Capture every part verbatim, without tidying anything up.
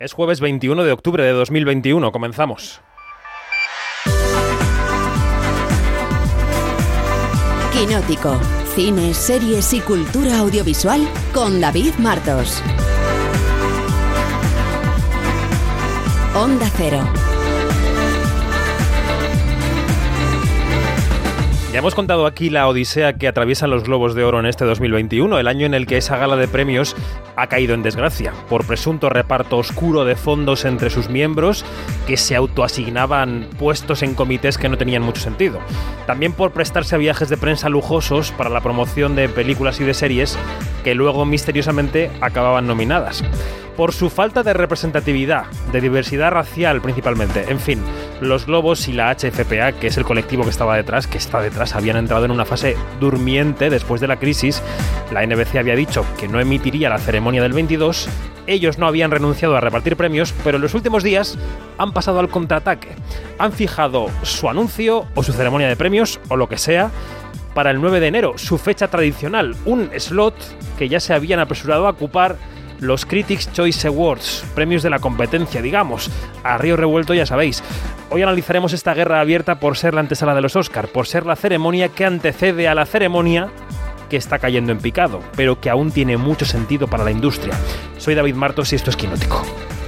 Es jueves veintiuno de octubre de dos mil veintiuno. Comenzamos. Quinótico. Cine, series y cultura audiovisual con David Martos. Onda Cero. Ya hemos contado aquí la odisea que atraviesan los Globos de Oro en este dos mil veintiuno, el año en el que esa gala de premios ha caído en desgracia, por presunto reparto oscuro de fondos entre sus miembros que se autoasignaban puestos en comités que no tenían mucho sentido. También por prestarse a viajes de prensa lujosos para la promoción de películas y de series que luego misteriosamente acababan nominadas. Por su falta de representatividad, de diversidad racial principalmente. En fin, los Globos y la H F P A, que es el colectivo que estaba detrás, que está detrás, habían entrado en una fase durmiente después de la crisis. La N B C había dicho que no emitiría la ceremonia del veintidós. Ellos no habían renunciado a repartir premios, pero en los últimos días han pasado al contraataque. Han fijado su anuncio o su ceremonia de premios o lo que sea para el nueve de enero, su fecha tradicional, un slot que ya se habían apresurado a ocupar los Critics' Choice Awards, premios de la competencia, digamos, a río revuelto, ya sabéis. Hoy analizaremos esta guerra abierta por ser la antesala de los Oscar, por ser la ceremonia que antecede a la ceremonia que está cayendo en picado, pero que aún tiene mucho sentido para la industria. Soy David Martos y esto es Quinótico.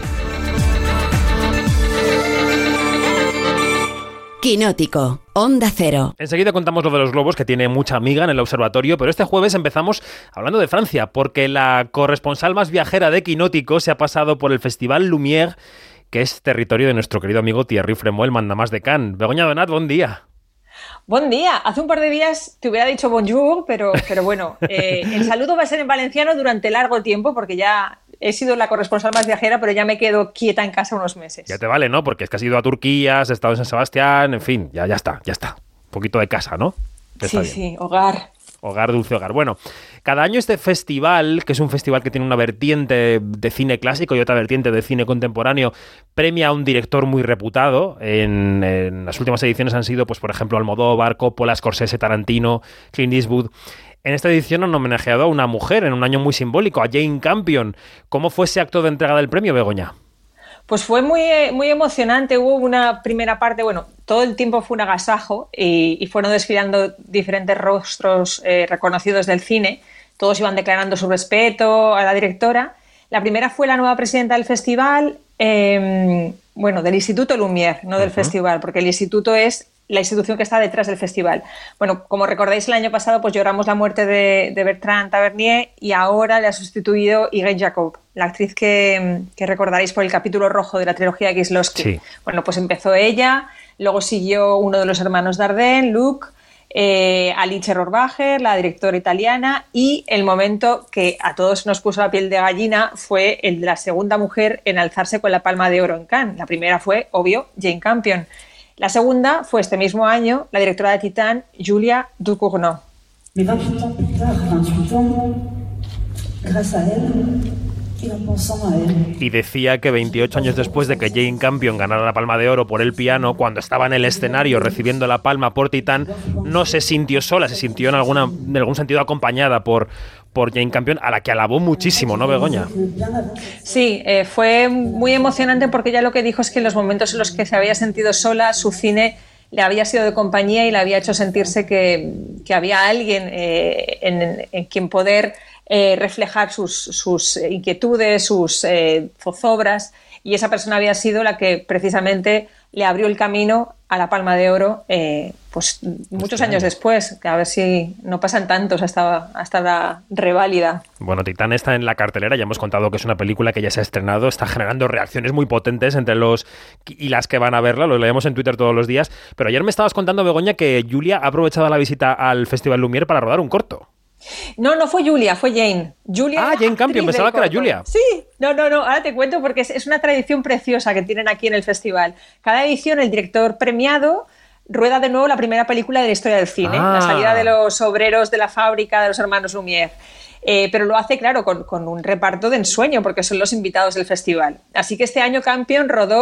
Quinótico, Onda Cero. Enseguida contamos lo de los Globos, que tiene mucha amiga en el observatorio, pero este jueves empezamos hablando de Francia, porque la corresponsal más viajera de Quinótico se ha pasado por el Festival Lumière, que es territorio de nuestro querido amigo Thierry Fremont, el mandamás de Cannes. Begoña Donat, buen día. Buen día. Hace un par de días te hubiera dicho bonjour, pero, pero bueno, eh, el saludo va a ser en valenciano durante largo tiempo, porque ya he sido la corresponsal más viajera, pero ya me quedo quieta en casa unos meses. Ya te vale, ¿no? Porque es que has ido a Turquía, has estado en San Sebastián, en fin, ya, ya está, ya está. Un poquito de casa, ¿no? Sí, bien. Sí, hogar. Hogar, dulce hogar. Bueno, cada año este festival, que es un festival que tiene una vertiente de cine clásico y otra vertiente de cine contemporáneo, premia a un director muy reputado. En, en las últimas ediciones han sido, pues por ejemplo, Almodóvar, Coppola, Scorsese, Tarantino, Clint Eastwood. En esta edición han homenajeado a una mujer en un año muy simbólico, a Jane Campion. ¿Cómo fue ese acto de entrega del premio, Begoña? Pues fue muy, muy emocionante. Hubo una primera parte, bueno, todo el tiempo fue un agasajo y, y fueron desfilando diferentes rostros eh, reconocidos del cine. Todos iban declarando su respeto a la directora. La primera fue la nueva presidenta del festival, eh, bueno, del Instituto Lumière, no del uh-huh. festival, porque el instituto es la institución que está detrás del festival. Bueno, como recordáis, el año pasado pues lloramos la muerte de, de Bertrand Tavernier y ahora le ha sustituido Irene Jacob, la actriz que, que recordaréis por el capítulo rojo de la trilogía de Kieslowski. Sí. Bueno, pues empezó ella, luego siguió uno de los hermanos Dardenne, Luc, eh, Alice Rohrwacher, la directora italiana, y el momento que a todos nos puso la piel de gallina fue el de la segunda mujer en alzarse con la Palma de Oro en Cannes. La primera fue, obvio, Jane Campion. La segunda fue este mismo año la directora de Titane, Julia Ducournau. Y decía que veintiocho años después de que Jane Campion ganara la Palma de Oro por El piano, cuando estaba en el escenario recibiendo la palma por Titane, no se sintió sola, se sintió en, alguna, en algún sentido acompañada por, por Jane Campion, a la que alabó muchísimo, ¿no, Begoña? Sí, eh, fue muy emocionante porque ella lo que dijo es que en los momentos en los que se había sentido sola, su cine le había sido de compañía y le había hecho sentirse que, que había alguien eh, en, en quien poder eh, reflejar sus, sus inquietudes, sus eh, zozobras, y esa persona había sido la que precisamente le abrió el camino a la Palma de Oro eh, pues muchos Hostia. años después, que a ver si no pasan tantos hasta, hasta la reválida. Bueno, Titane está en la cartelera, ya hemos contado que es una película que ya se ha estrenado, está generando reacciones muy potentes entre los y las que van a verla, lo leemos en Twitter todos los días, pero ayer me estabas contando, Begoña, que Julia ha aprovechado la visita al Festival Lumière para rodar un corto. No, no fue Julia, fue Jane. Julia ah, Jane Campion, pensaba que era Julia. Sí, no, no, no, ahora te cuento porque es, es una tradición preciosa que tienen aquí en el festival. Cada edición el director premiado rueda de nuevo la primera película de la historia del cine, ah. la salida de los obreros de la fábrica de los hermanos Lumière. Eh, pero lo hace, claro, con, con un reparto de ensueño porque son los invitados del festival. Así que este año Campion rodó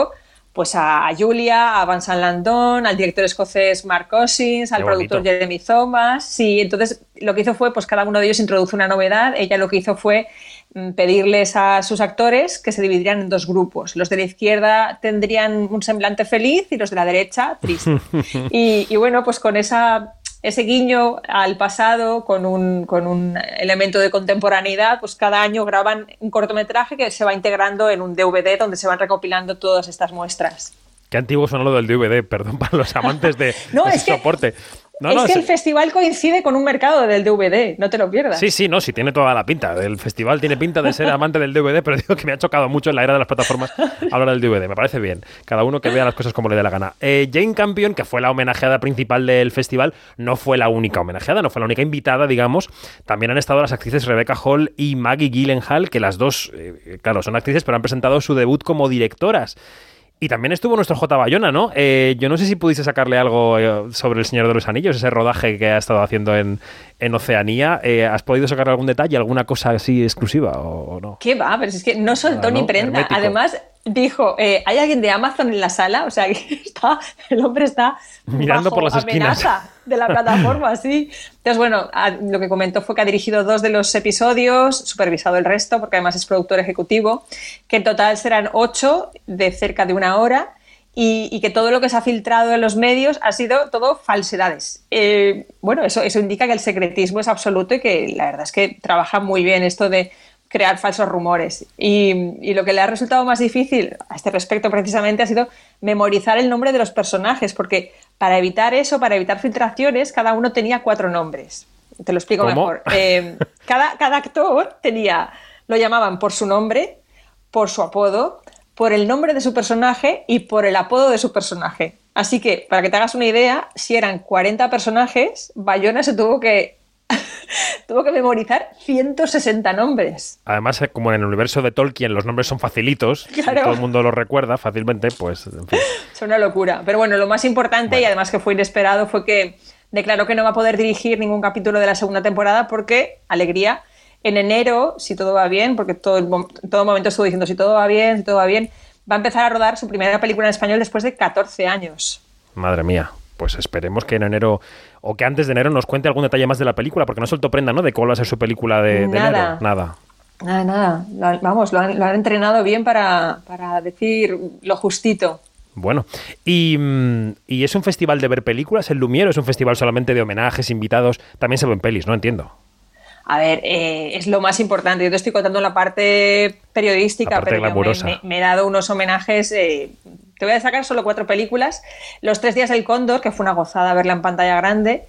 pues a, a Julia, a Vincent Landon, al director escocés Mark Cousins, al productor Jeremy Thomas. Sí, entonces lo que hizo fue, pues cada uno de ellos introdujo una novedad. Ella lo que hizo fue pedirles a sus actores que se dividirían en dos grupos. Los de la izquierda tendrían un semblante feliz y los de la derecha triste. y, y bueno, pues con esa, ese guiño al pasado, con un, con un elemento de contemporaneidad, pues cada año graban un cortometraje que se va integrando en un D V D donde se van recopilando todas estas muestras. Qué antiguo suena lo del D V D, perdón, para los amantes de, no, de es ese que, soporte. No, es no, que es... el festival coincide con un mercado del D V D, no te lo pierdas. Sí, sí, no, sí tiene toda la pinta. El festival tiene pinta de ser amante del D V D, pero digo que me ha chocado mucho en la era de las plataformas hablar del D V D. Me parece bien. Cada uno que vea las cosas como le dé la gana. Eh, Jane Campion, que fue la homenajeada principal del festival, no fue la única homenajeada, no fue la única invitada, digamos. También han estado las actrices Rebecca Hall y Maggie Gyllenhaal, que las dos, eh, claro, son actrices, pero han presentado su debut como directoras. Y también estuvo nuestro J. Bayona, ¿no? Eh, yo no sé si pudiste sacarle algo eh, sobre El Señor de los Anillos, ese rodaje que ha estado haciendo en, en Oceanía. Eh, ¿Has podido sacarle algún detalle, alguna cosa así exclusiva o, o no? ¿Qué va? Pero es que no soltó ah, ni ¿no? prenda. Hermético. Además, dijo, eh, ¿hay alguien de Amazon en la sala? O sea, que está, el hombre está mirando bajo por las esquinas amenaza de la plataforma, sí. Entonces, bueno, a, lo que comentó fue que ha dirigido dos de los episodios, supervisado el resto, porque además es productor ejecutivo, que en total serán ocho de cerca de una hora. Y, y que todo lo que se ha filtrado en los medios ha sido todo falsedades. Eh, bueno, eso, eso indica que el secretismo es absoluto y que la verdad es que trabaja muy bien esto de crear falsos rumores. Y, y lo que le ha resultado más difícil a este respecto precisamente ha sido memorizar el nombre de los personajes, porque para evitar eso, para evitar filtraciones, cada uno tenía cuatro nombres. Te lo explico ¿Cómo? mejor. Eh, cada, cada actor tenía, lo llamaban por su nombre, por su apodo, por el nombre de su personaje y por el apodo de su personaje. Así que, para que te hagas una idea, si eran cuarenta personajes, Bayona se tuvo que tuvo que memorizar ciento sesenta nombres. Además, como en el universo de Tolkien los nombres son facilitos, claro. Y todo el mundo los recuerda fácilmente, pues, en fin. Es una locura. Pero bueno, lo más importante, bueno. Y además que fue inesperado, fue que declaró que no va a poder dirigir ningún capítulo de la segunda temporada porque, alegría, en enero, si todo va bien, porque todo, en todo momento estuvo diciendo si todo va bien, si todo va bien, va a empezar a rodar su primera película en español después de catorce años. Madre mía, pues esperemos que en enero, o que antes de enero nos cuente algún detalle más de la película, porque no soltó prenda, ¿no?, de cuál va a ser su película de, de nada. enero. Nada. Nada, nada. Lo, vamos, lo han, lo han entrenado bien para, para decir lo justito. Bueno, y, y ¿es un festival de ver películas, el Lumière, o es un festival solamente de homenajes, invitados? También se ven pelis, no entiendo. A ver, eh, es lo más importante. Yo te estoy contando la parte periodística, la parte pero yo me, me, me he dado unos homenajes. Eh, te voy a destacar solo cuatro películas. Los tres días del Cóndor, que fue una gozada verla en pantalla grande.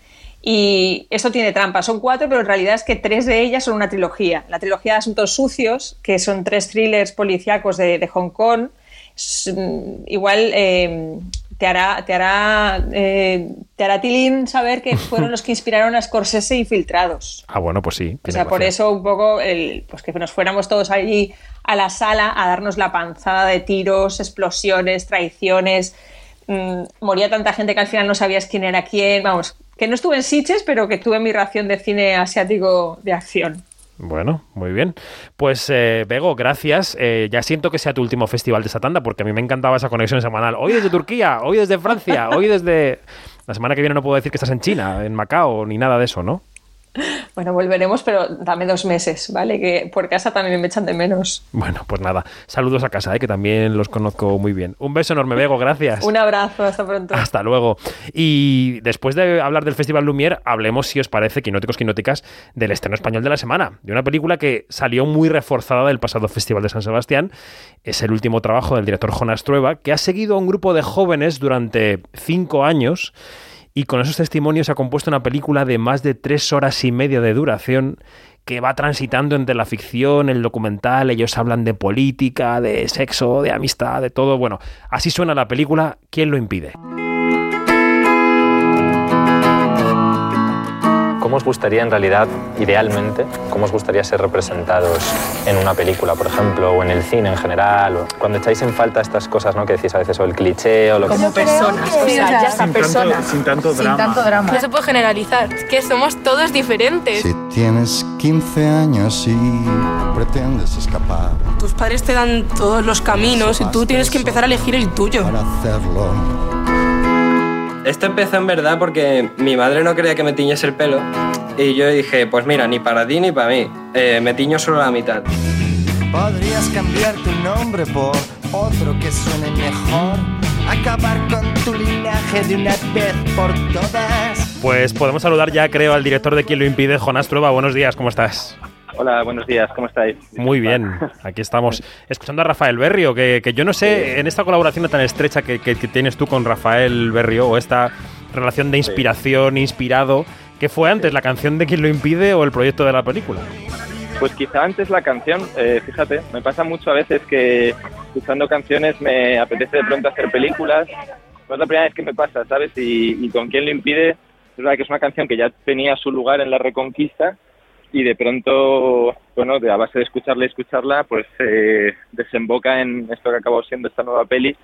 Y esto tiene trampa. Son cuatro, pero en realidad es que tres de ellas son una trilogía. La trilogía de Asuntos Sucios, que son tres thrillers policíacos de, de Hong Kong. Igual... Eh, te hará, te hará, eh, te hará tilín saber que fueron los que inspiraron a Scorsese y Filtrados. Ah, bueno, pues sí. O sea, por eso un poco el, pues que nos fuéramos todos allí a la sala a darnos la panzada de tiros, explosiones, traiciones. Mmm, moría tanta gente que al final no sabías quién era quién. Vamos, que no estuve en Sitges, pero que tuve mi ración de cine asiático de acción. Bueno, muy bien. Pues, eh, Bego, gracias. Eh, ya siento que sea tu último festival de esta tanda, porque a mí me encantaba esa conexión semanal. Hoy desde Turquía, hoy desde Francia, hoy desde... La semana que viene no puedo decir que estás en China, en Macao, ni nada de eso, ¿no? Bueno, volveremos, pero dame dos meses, ¿vale? Que por casa también me echan de menos. Bueno, pues nada. Saludos a casa, ¿eh? Que también los conozco muy bien. Un beso enorme, Bego, gracias. Un abrazo, hasta pronto. Hasta luego. Y después de hablar del Festival Lumière, hablemos, si os parece, quinóticos, quinóticas, del estreno español de la semana. De una película que salió muy reforzada del pasado Festival de San Sebastián. Es el último trabajo del director Jonas Trueba, que ha seguido a un grupo de jóvenes durante cinco años... Y con esos testimonios ha compuesto una película de más de tres horas y media de duración que va transitando entre la ficción, el documental. Ellos hablan de política, de sexo, de amistad, de todo. Bueno, así suena la película. ¿Quién lo impide? ¿Cómo os gustaría en realidad, idealmente, cómo os gustaría ser representados en una película, por ejemplo, o en el cine en general? O cuando echáis en falta estas cosas, ¿no?, que decís a veces, o el cliché o lo que... Como personas, o sea, ya está, personas. Sin tanto drama. Sin tanto drama. No se puede generalizar, es que somos todos diferentes. Si tienes quince años y pretendes escapar. Tus padres te dan todos los caminos y tú tienes que empezar a elegir el tuyo. Para hacerlo. Esto empezó en verdad porque mi madre no quería que me tiñese el pelo y yo dije, pues mira, ni para ti ni para mí, eh, me tiño solo la mitad. Podrías cambiar tu nombre por otro que suene mejor. Acabar con tu linaje de una vez por todas. Pues podemos saludar ya, creo, al director de Quién lo impide, Jonás Trueba. Buenos días, ¿cómo estás? Hola, buenos días, ¿cómo estáis? Muy bien, aquí estamos escuchando a Rafael Berrio, que, que yo no sé, en esta colaboración tan estrecha que, que, que tienes tú con Rafael Berrio, o esta relación de inspiración, inspirado, ¿qué fue antes, la canción de Quién lo impide o el proyecto de la película? Pues quizá antes la canción, eh, fíjate, me pasa mucho a veces que escuchando canciones me apetece de pronto hacer películas, no es la primera vez que me pasa, ¿sabes? Y, y con Quién lo impide, es verdad que es una canción que ya tenía su lugar en la Reconquista, y de pronto, bueno, de a base de escucharla y escucharla, pues eh, desemboca en esto que acabó siendo esta nueva peli.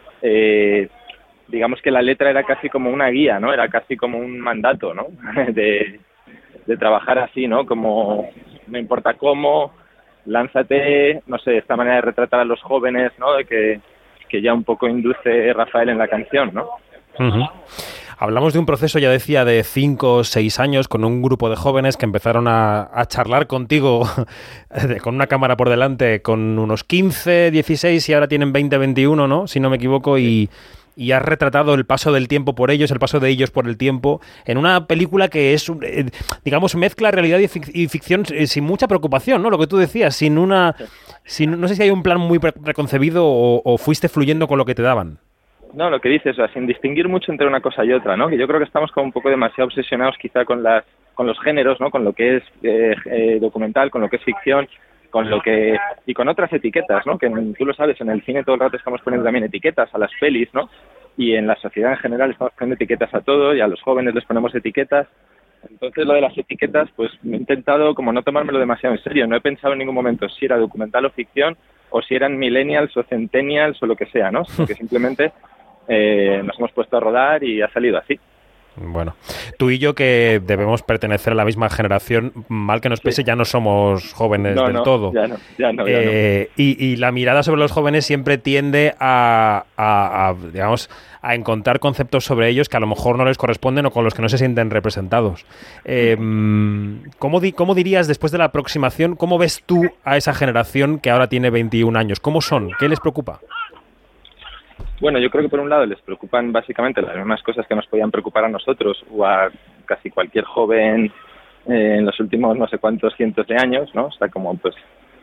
Eh, digamos que la letra era casi como una guía, ¿no? Era casi como un mandato, ¿no? de, de trabajar así, ¿no? Como, no importa cómo, lánzate, no sé, esta manera de retratar a los jóvenes, ¿no? De que, que ya un poco induce Rafael en la canción, ¿no? Uh-huh. Hablamos de un proceso, ya decía, de cinco o seis años con un grupo de jóvenes que empezaron a, a charlar contigo con una cámara por delante con unos quince, dieciséis y ahora tienen veinte, veintiuno, ¿no? Si no me equivoco, y, y has retratado el paso del tiempo por ellos, el paso de ellos por el tiempo, en una película que es, eh, digamos, mezcla realidad y, fic- y ficción eh, sin mucha preocupación, ¿no? Lo que tú decías, sin una... Sin, no sé si hay un plan muy pre- preconcebido o, o fuiste fluyendo con lo que te daban. No, lo que dices, o sea, sin distinguir mucho entre una cosa y otra, ¿no? Que yo creo que estamos como un poco demasiado obsesionados quizá con las con los géneros, ¿no? Con lo que es eh, eh, documental, con lo que es ficción, con lo que y con otras etiquetas, ¿no? Que tú lo sabes, en el cine todo el rato estamos poniendo también etiquetas a las pelis, ¿no? Y en la sociedad en general estamos poniendo etiquetas a todo y a los jóvenes les ponemos etiquetas. Entonces lo de las etiquetas, pues he intentado como no tomármelo demasiado en serio. No he pensado en ningún momento si era documental o ficción o si eran millennials o centennials o lo que sea, ¿no? Porque simplemente Eh, nos hemos puesto a rodar y ha salido así. Bueno, tú y yo, que debemos pertenecer a la misma generación, mal que nos pese, sí, ya no somos jóvenes no, del no, todo. Ya no, ya no, ya eh, no. Y, y la mirada sobre los jóvenes siempre tiende a, a, a, digamos, a encontrar conceptos sobre ellos que a lo mejor no les corresponden o con los que no se sienten representados. Eh, ¿cómo, di, ¿Cómo dirías, después de la aproximación, cómo ves tú a esa generación que ahora tiene veintiún años? ¿Cómo son? ¿Qué les preocupa? Bueno, yo creo que por un lado les preocupan básicamente las mismas cosas que nos podían preocupar a nosotros o a casi cualquier joven eh, en los últimos no sé cuántos cientos de años, ¿no? O sea, como pues,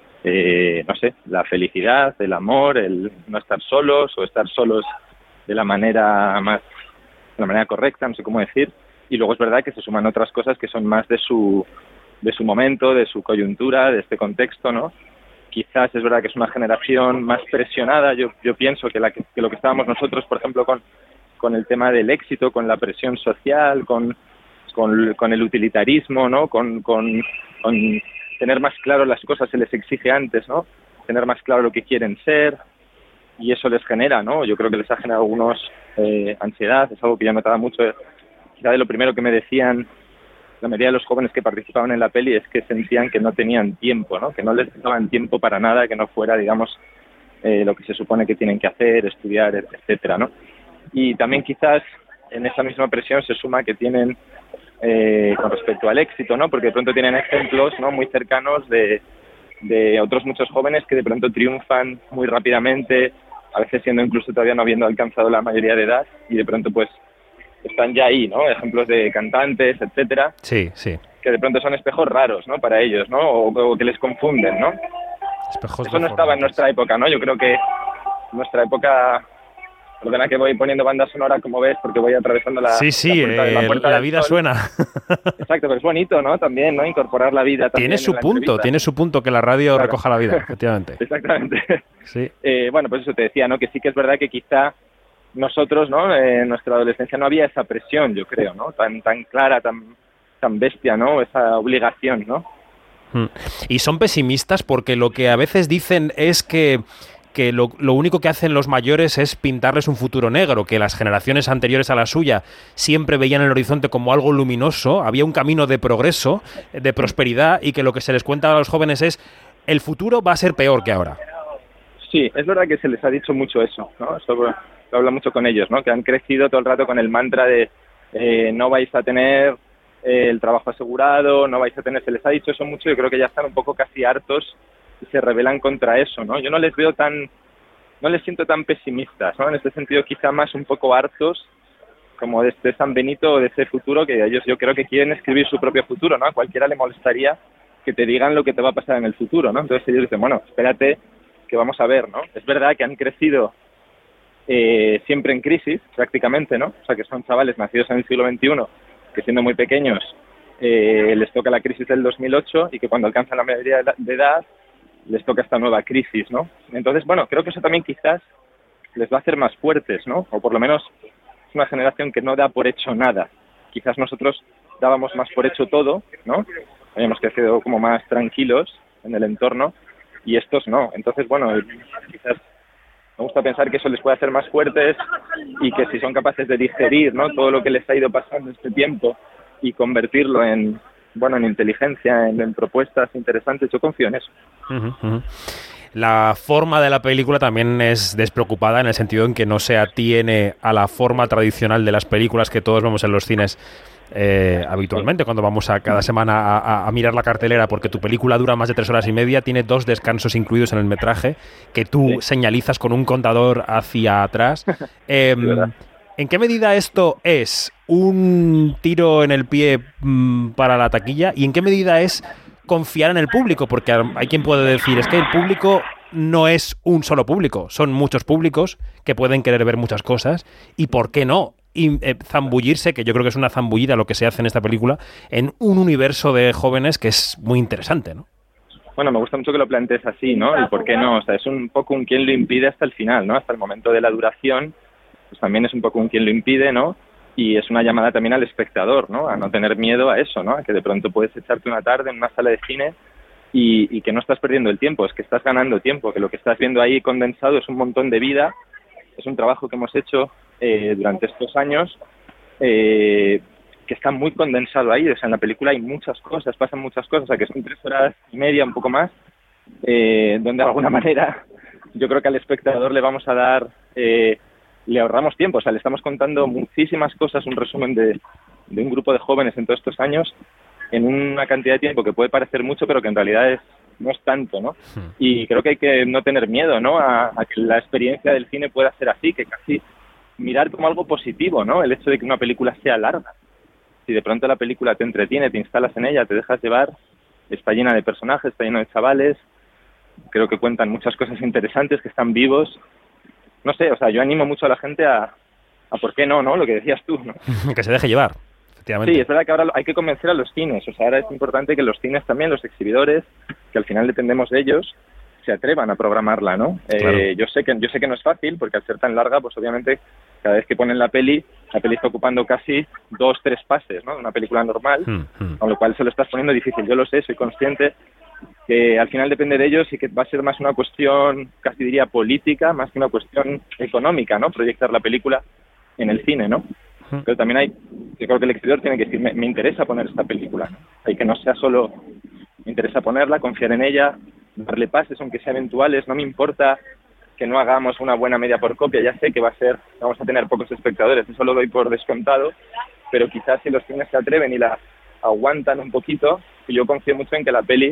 eh, no sé, la felicidad, el amor, el no estar solos o estar solos de la manera más, de la manera correcta, no sé cómo decir. Y luego es verdad que se suman otras cosas que son más de su, de su momento, de su coyuntura, de este contexto, ¿no? Quizás es verdad que es una generación más presionada, yo yo pienso que, la que, que lo que estábamos nosotros, por ejemplo, con, con el tema del éxito, con la presión social, con, con, con el utilitarismo, ¿no? Con, con, con tener más claro las cosas se les exige antes, ¿no? Tener más claro lo que quieren ser, y eso les genera, ¿no? Yo creo que les ha generado algunos eh, ansiedad, es algo que yo notaba mucho, quizá de lo primero que me decían la mayoría de los jóvenes que participaban en la peli es que sentían que no tenían tiempo, ¿no? Que no les daban tiempo para nada, que no fuera, digamos, eh, lo que se supone que tienen que hacer, estudiar, etcétera, ¿no? Y también quizás en esa misma presión se suma que tienen eh, con respecto al éxito, ¿no? Porque de pronto tienen ejemplos, ¿no? Muy cercanos de, de otros muchos jóvenes que de pronto triunfan muy rápidamente, a veces siendo incluso todavía no habiendo alcanzado la mayoría de edad, y de pronto pues están ya ahí, ¿no? Ejemplos de cantantes, etcétera. Sí, sí. Que de pronto son espejos raros, ¿no? Para ellos, ¿no? O, o que les confunden, ¿no? Espejos Eso no estaba en nuestra época, ¿no? Yo creo que en nuestra época, perdona que voy poniendo banda sonora, como ves, porque voy atravesando la, sí, sí, la puerta, eh, la, puerta la vida sol. Suena. Exacto, pero es bonito, ¿no? También, ¿no? Incorporar la vida también. Tiene su punto, entrevista. tiene su punto que la radio claro. recoja la vida, efectivamente. Exactamente. Sí. Eh, bueno, pues eso te decía, ¿no? Que sí que es verdad que quizá nosotros, ¿no? Eh, en nuestra adolescencia no había esa presión, yo creo, ¿no? Tan tan clara, tan tan bestia, ¿no? Esa obligación, ¿no? Y son pesimistas porque lo que a veces dicen es que que lo, lo único que hacen los mayores es pintarles un futuro negro, que las generaciones anteriores a la suya siempre veían el horizonte como algo luminoso, había un camino de progreso, de prosperidad, y que lo que se les cuenta a los jóvenes es el futuro va a ser peor que ahora. Sí, es verdad que se les ha dicho mucho eso, ¿no? Eso lo habla mucho con ellos, ¿no? Que han crecido todo el rato con el mantra de eh, no vais a tener eh, el trabajo asegurado, no vais a tener... Se les ha dicho eso mucho, yo creo que ya están un poco casi hartos y se rebelan contra eso, ¿no? Yo no les veo tan... No les siento tan pesimistas, ¿no? En este sentido quizá más un poco hartos como de este San Benito o de ese futuro que ellos yo creo que quieren escribir su propio futuro, ¿no? A cualquiera le molestaría que te digan lo que te va a pasar en el futuro, ¿no? Entonces ellos dicen, bueno, espérate que vamos a ver, ¿no? Es verdad que han crecido eh, siempre en crisis, prácticamente, ¿no? O sea, que son chavales nacidos en el siglo veintiuno, que siendo muy pequeños eh, les toca la crisis del dos mil ocho y que cuando alcanzan la mayoría de edad les toca esta nueva crisis, ¿no? Entonces, bueno, creo que eso también quizás les va a hacer más fuertes, ¿no? O por lo menos es una generación que no da por hecho nada. Quizás nosotros dábamos más por hecho todo, ¿no? Habíamos crecido como más tranquilos en el entorno y estos no. Entonces, bueno, quizás me gusta pensar que eso les puede hacer más fuertes y que si son capaces de digerir, ¿no? Todo lo que les ha ido pasando este tiempo y convertirlo en, bueno, en inteligencia, en, en propuestas interesantes, yo confío en eso. Uh-huh, uh-huh. La forma de la película también es despreocupada en el sentido en que no se atiene a la forma tradicional de las películas que todos vemos en los cines eh, habitualmente, cuando vamos a cada semana a, a, a mirar la cartelera, porque tu película dura más de tres horas y media, tiene dos descansos incluidos en el metraje que tú sí. señalizas con un contador hacia atrás. Eh, ¿En qué medida esto es un tiro en el pie mmm, para la taquilla y en qué medida es confiar en el público? Porque hay quien puede decir, es que el público no es un solo público, son muchos públicos que pueden querer ver muchas cosas y ¿por qué no? Y eh, zambullirse, que yo creo que es una zambullida lo que se hace en esta película, en un universo de jóvenes que es muy interesante, ¿no? Bueno, me gusta mucho que lo plantees así, ¿no? Y por qué no, o sea, es un poco un quién lo impide hasta el final, ¿no? Hasta el momento de la duración, pues también es un poco un quién lo impide, ¿no? Y es una llamada también al espectador, ¿no? A no tener miedo a eso, ¿no? A que de pronto puedes echarte una tarde en una sala de cine y, y que no estás perdiendo el tiempo, es que estás ganando tiempo, que lo que estás viendo ahí condensado es un montón de vida, es un trabajo que hemos hecho eh, durante estos años, eh, que está muy condensado ahí, o sea, en la película hay muchas cosas, pasan muchas cosas, o sea, que son tres horas y media, un poco más, eh, donde de alguna manera yo creo que al espectador le vamos a dar... Eh, le ahorramos tiempo, o sea, le estamos contando muchísimas cosas, un resumen de, de un grupo de jóvenes en todos estos años, en una cantidad de tiempo que puede parecer mucho, pero que en realidad es no es tanto, ¿no? Sí. Y creo que hay que no tener miedo, ¿no? A, a que la experiencia del cine pueda ser así, que casi mirar como algo positivo, ¿no? El hecho de que una película sea larga. Si de pronto la película te entretiene, te instalas en ella, te dejas llevar, está llena de personajes, está llena de chavales, creo que cuentan muchas cosas interesantes, que están vivos. No sé, o sea, yo animo mucho a la gente a, a ¿por qué no, no? Lo que decías tú, ¿no? Que se deje llevar, efectivamente. Sí, es verdad que ahora hay que convencer a los cines, o sea, ahora es importante que los cines también, los exhibidores, que al final dependemos de ellos, se atrevan a programarla, ¿no? Claro. Eh, yo sé que yo sé que no es fácil, porque al ser tan larga, pues obviamente, cada vez que ponen la peli, la peli está ocupando casi dos, tres pases, ¿no? De una película normal, hmm, hmm. con lo cual se lo estás poniendo difícil. Yo lo sé, soy consciente que al final depende de ellos y que va a ser más una cuestión, casi diría política, más que una cuestión económica, ¿no? Proyectar la película en el cine, ¿no? Uh-huh. Pero también hay, yo creo que el exhibidor tiene que decir, me, me interesa poner esta película, ¿no? Hay que no sea solo, me interesa ponerla, confiar en ella, darle pases, aunque sean eventuales, no me importa que no hagamos una buena media por copia, ya sé que va a ser, vamos a tener pocos espectadores, eso lo doy por descontado, pero quizás si los cines se atreven y la aguantan un poquito, yo confío mucho en que la peli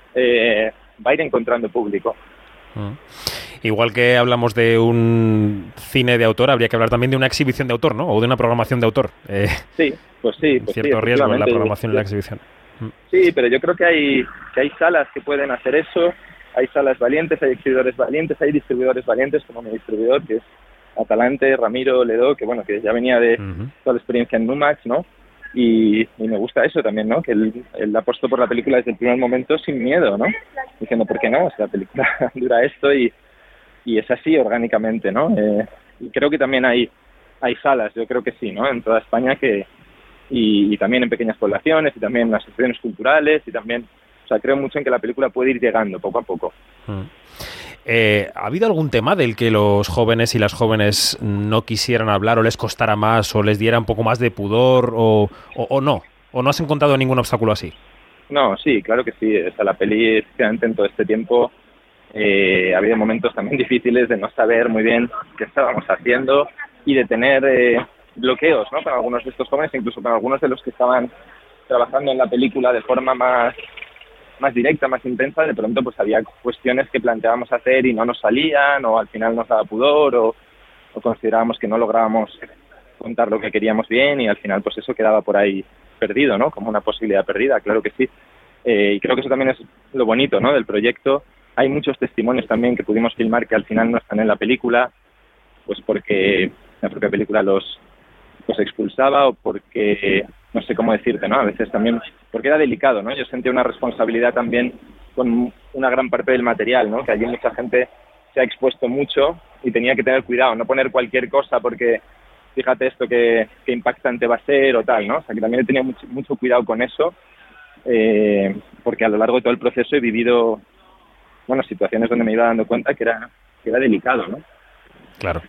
Eh, va a ir encontrando público. Mm. Igual que hablamos de un cine de autor, habría que hablar también de una exhibición de autor, ¿no? O de una programación de autor. Eh, sí, pues sí. Pues cierto sí, riesgo en la programación y la exhibición. Sí, pero yo creo que hay, que hay salas que pueden hacer eso, hay salas valientes, hay exhibidores valientes, hay distribuidores valientes, como mi distribuidor, que es Atalante, Ramiro, Ledo, que bueno, que ya venía de uh-huh. toda la experiencia en Numax, ¿no? Y, y me gusta eso también, ¿no? Que él, él apostó por la película desde el primer momento sin miedo, ¿no? Diciendo, ¿por qué no? O sea, la película dura esto y, y es así orgánicamente, ¿no? Eh, y creo que también hay, hay salas, yo creo que sí, ¿no? En toda España que y, y también en pequeñas poblaciones y también en asociaciones culturales y también, o sea, creo mucho en que la película puede ir llegando poco a poco. Mm. Eh, ¿Ha habido algún tema del que los jóvenes y las jóvenes no quisieran hablar o les costara más o les diera un poco más de pudor o, o, o no? ¿O no has encontrado ningún obstáculo así? No, sí, claro que sí. O sea, la peli, efectivamente, en todo este tiempo eh, ha habido momentos también difíciles de no saber muy bien qué estábamos haciendo y de tener eh, bloqueos, ¿no? Para algunos de estos jóvenes, incluso para algunos de los que estaban trabajando en la película de forma más más directa, más intensa, de pronto pues había cuestiones que planteábamos hacer y no nos salían, o al final nos daba pudor, o, o considerábamos que no lográbamos contar lo que queríamos bien, y al final pues eso quedaba por ahí perdido, ¿no? Como una posibilidad perdida, claro que sí. Eh, y creo que eso también es lo bonito, ¿no? Del proyecto. Hay muchos testimonios también que pudimos filmar que al final no están en la película, pues porque la propia película los, los expulsaba, o porque, no sé cómo decirte, ¿no? A veces también, porque era delicado, ¿no? Yo sentía una responsabilidad también con una gran parte del material, ¿no? Que allí mucha gente se ha expuesto mucho y tenía que tener cuidado, no poner cualquier cosa porque fíjate esto que, que impactante va a ser o tal, ¿no? O sea, que también he tenido mucho, mucho cuidado con eso, eh, porque a lo largo de todo el proceso he vivido, bueno, situaciones donde me iba dando cuenta que era, que era delicado, ¿no? Claro.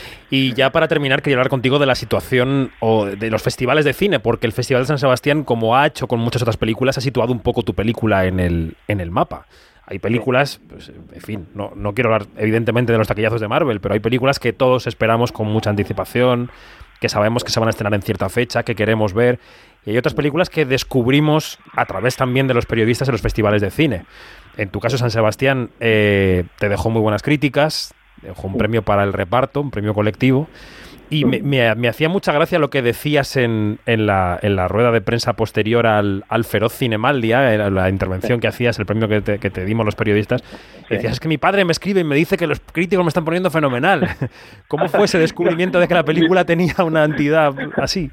Y ya para terminar, quería hablar contigo de la situación o de los festivales de cine, porque el Festival de San Sebastián, como ha hecho con muchas otras películas, ha situado un poco tu película en el, en el mapa. Hay películas, pues, en fin, no, no quiero hablar evidentemente de los taquillazos de Marvel, pero hay películas que todos esperamos con mucha anticipación, que sabemos que se van a estrenar en cierta fecha, que queremos ver. Y hay otras películas que descubrimos a través también de los periodistas en los festivales de cine. En tu caso, San Sebastián eh, te dejó muy buenas críticas, dejó un premio para el reparto, un premio colectivo. Y me, me, me hacía mucha gracia lo que decías en, en, la, en la rueda de prensa posterior al, al Feroz Cinemaldia, la, la intervención que hacías, el premio que te, que te dimos los periodistas. Sí. Decías, es que mi padre me escribe y me dice que los críticos me están poniendo fenomenal. ¿Cómo fue ese descubrimiento de que la película tenía una entidad así?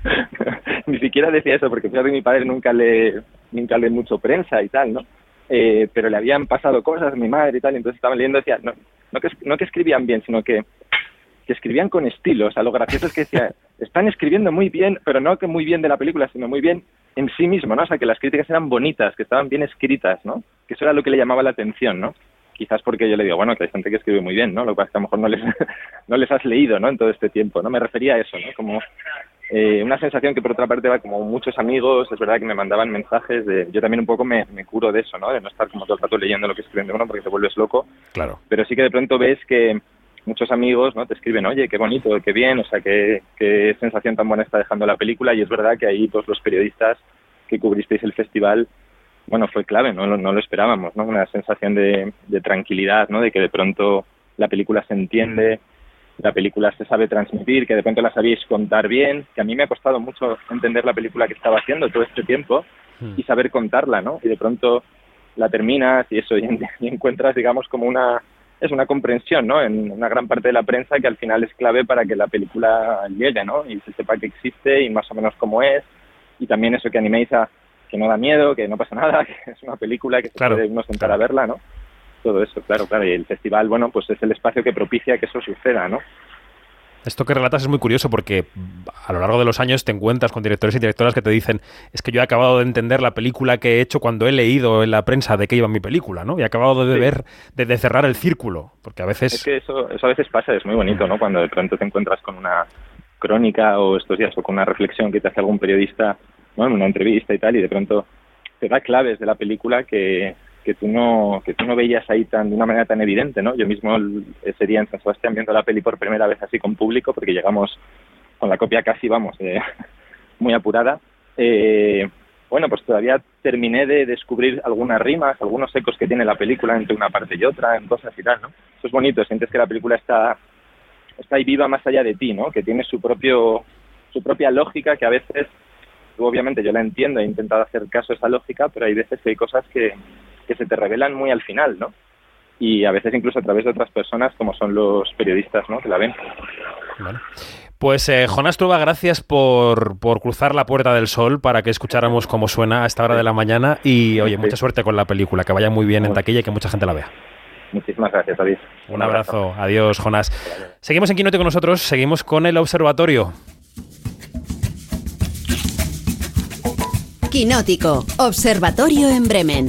Ni siquiera decía eso, porque fíjate, mi padre nunca lee, nunca lee mucho prensa y tal, ¿no? Eh, pero le habían pasado cosas a mi madre y tal, y entonces estaban leyendo y decía, no, no, que, no que escribían bien, sino que que escribían con estilo. O sea, lo gracioso es que decía, están escribiendo muy bien, pero no que muy bien de la película, sino muy bien en sí mismo, ¿no? O sea, que las críticas eran bonitas, que estaban bien escritas, ¿no? Que eso era lo que le llamaba la atención, ¿no? Quizás porque yo le digo, bueno, que hay gente que escribe muy bien, ¿no? Lo que pasa es que a lo mejor no les, no les has leído, ¿no? En todo este tiempo, ¿no? Me refería a eso, ¿no? Como eh, una sensación que por otra parte va como muchos amigos, es verdad que me mandaban mensajes de... Yo también un poco me, me curo de eso, ¿no? De no estar como todo el rato leyendo lo que escriben de uno porque te vuelves loco. Claro. Pero sí que de pronto ves que muchos amigos, ¿no? Te escriben, oye, qué bonito, qué bien, o sea, qué, qué sensación tan buena está dejando la película, y es verdad que ahí pues los periodistas que cubristeis el festival, bueno, fue clave, no, no, no lo esperábamos, ¿no? Una sensación de, de tranquilidad, ¿no? De que de pronto la película se entiende, la película se sabe transmitir, que de pronto la sabéis contar bien, que a mí me ha costado mucho entender la película que estaba haciendo todo este tiempo y saber contarla, ¿no? Y de pronto la terminas y eso, y, y encuentras, digamos, como una... es una comprensión, ¿no? En una gran parte de la prensa que al final es clave para que la película llegue, ¿no? Y se sepa que existe y más o menos cómo es. Y también eso que animéis a que no da miedo, que no pasa nada, que es una película que claro, se puede uno sentar a verla, ¿no? Todo eso, claro, claro. Y el festival, bueno, pues es el espacio que propicia que eso suceda, ¿no? Esto que relatas es muy curioso porque a lo largo de los años te encuentras con directores y directoras que te dicen, es que yo he acabado de entender la película que he hecho cuando he leído en la prensa de qué iba mi película, ¿no? Y he acabado de sí. ver, de, de cerrar el círculo, porque a veces... Es que eso, eso a veces pasa, es muy bonito, ¿no? Cuando de pronto te encuentras con una crónica o estos días o con una reflexión que te hace algún periodista, ¿no? En una entrevista y tal, y de pronto te da claves de la película que... que tú no que tú no veías ahí tan de una manera tan evidente, ¿no? Yo mismo el, ese día en San Sebastián viendo la peli por primera vez así con público, porque llegamos con la copia casi, vamos, eh, muy apurada. Eh, bueno, pues todavía terminé de descubrir algunas rimas, algunos ecos que tiene la película entre una parte y otra, en cosas y tal, ¿no? Eso es bonito, sientes que la película está está ahí viva más allá de ti, ¿no? Que tiene su propio su propia lógica que a veces, obviamente yo la entiendo, he intentado hacer caso a esa lógica, pero hay veces que hay cosas que que se te revelan muy al final, ¿no? Y a veces incluso a través de otras personas, como son los periodistas, ¿no? Que la ven. Bueno. Pues eh, Jonás Trueba, gracias por, por cruzar la Puerta del Sol para que escucháramos cómo suena a esta hora de la mañana y, oye, mucha suerte con la película, que vaya muy bien en taquilla y que mucha gente la vea. Muchísimas gracias, David. Un, Un abrazo. abrazo. Adiós, Jonás. Seguimos en Quinótico con nosotros, seguimos con el Observatorio. Quinótico, Observatorio en Bremen.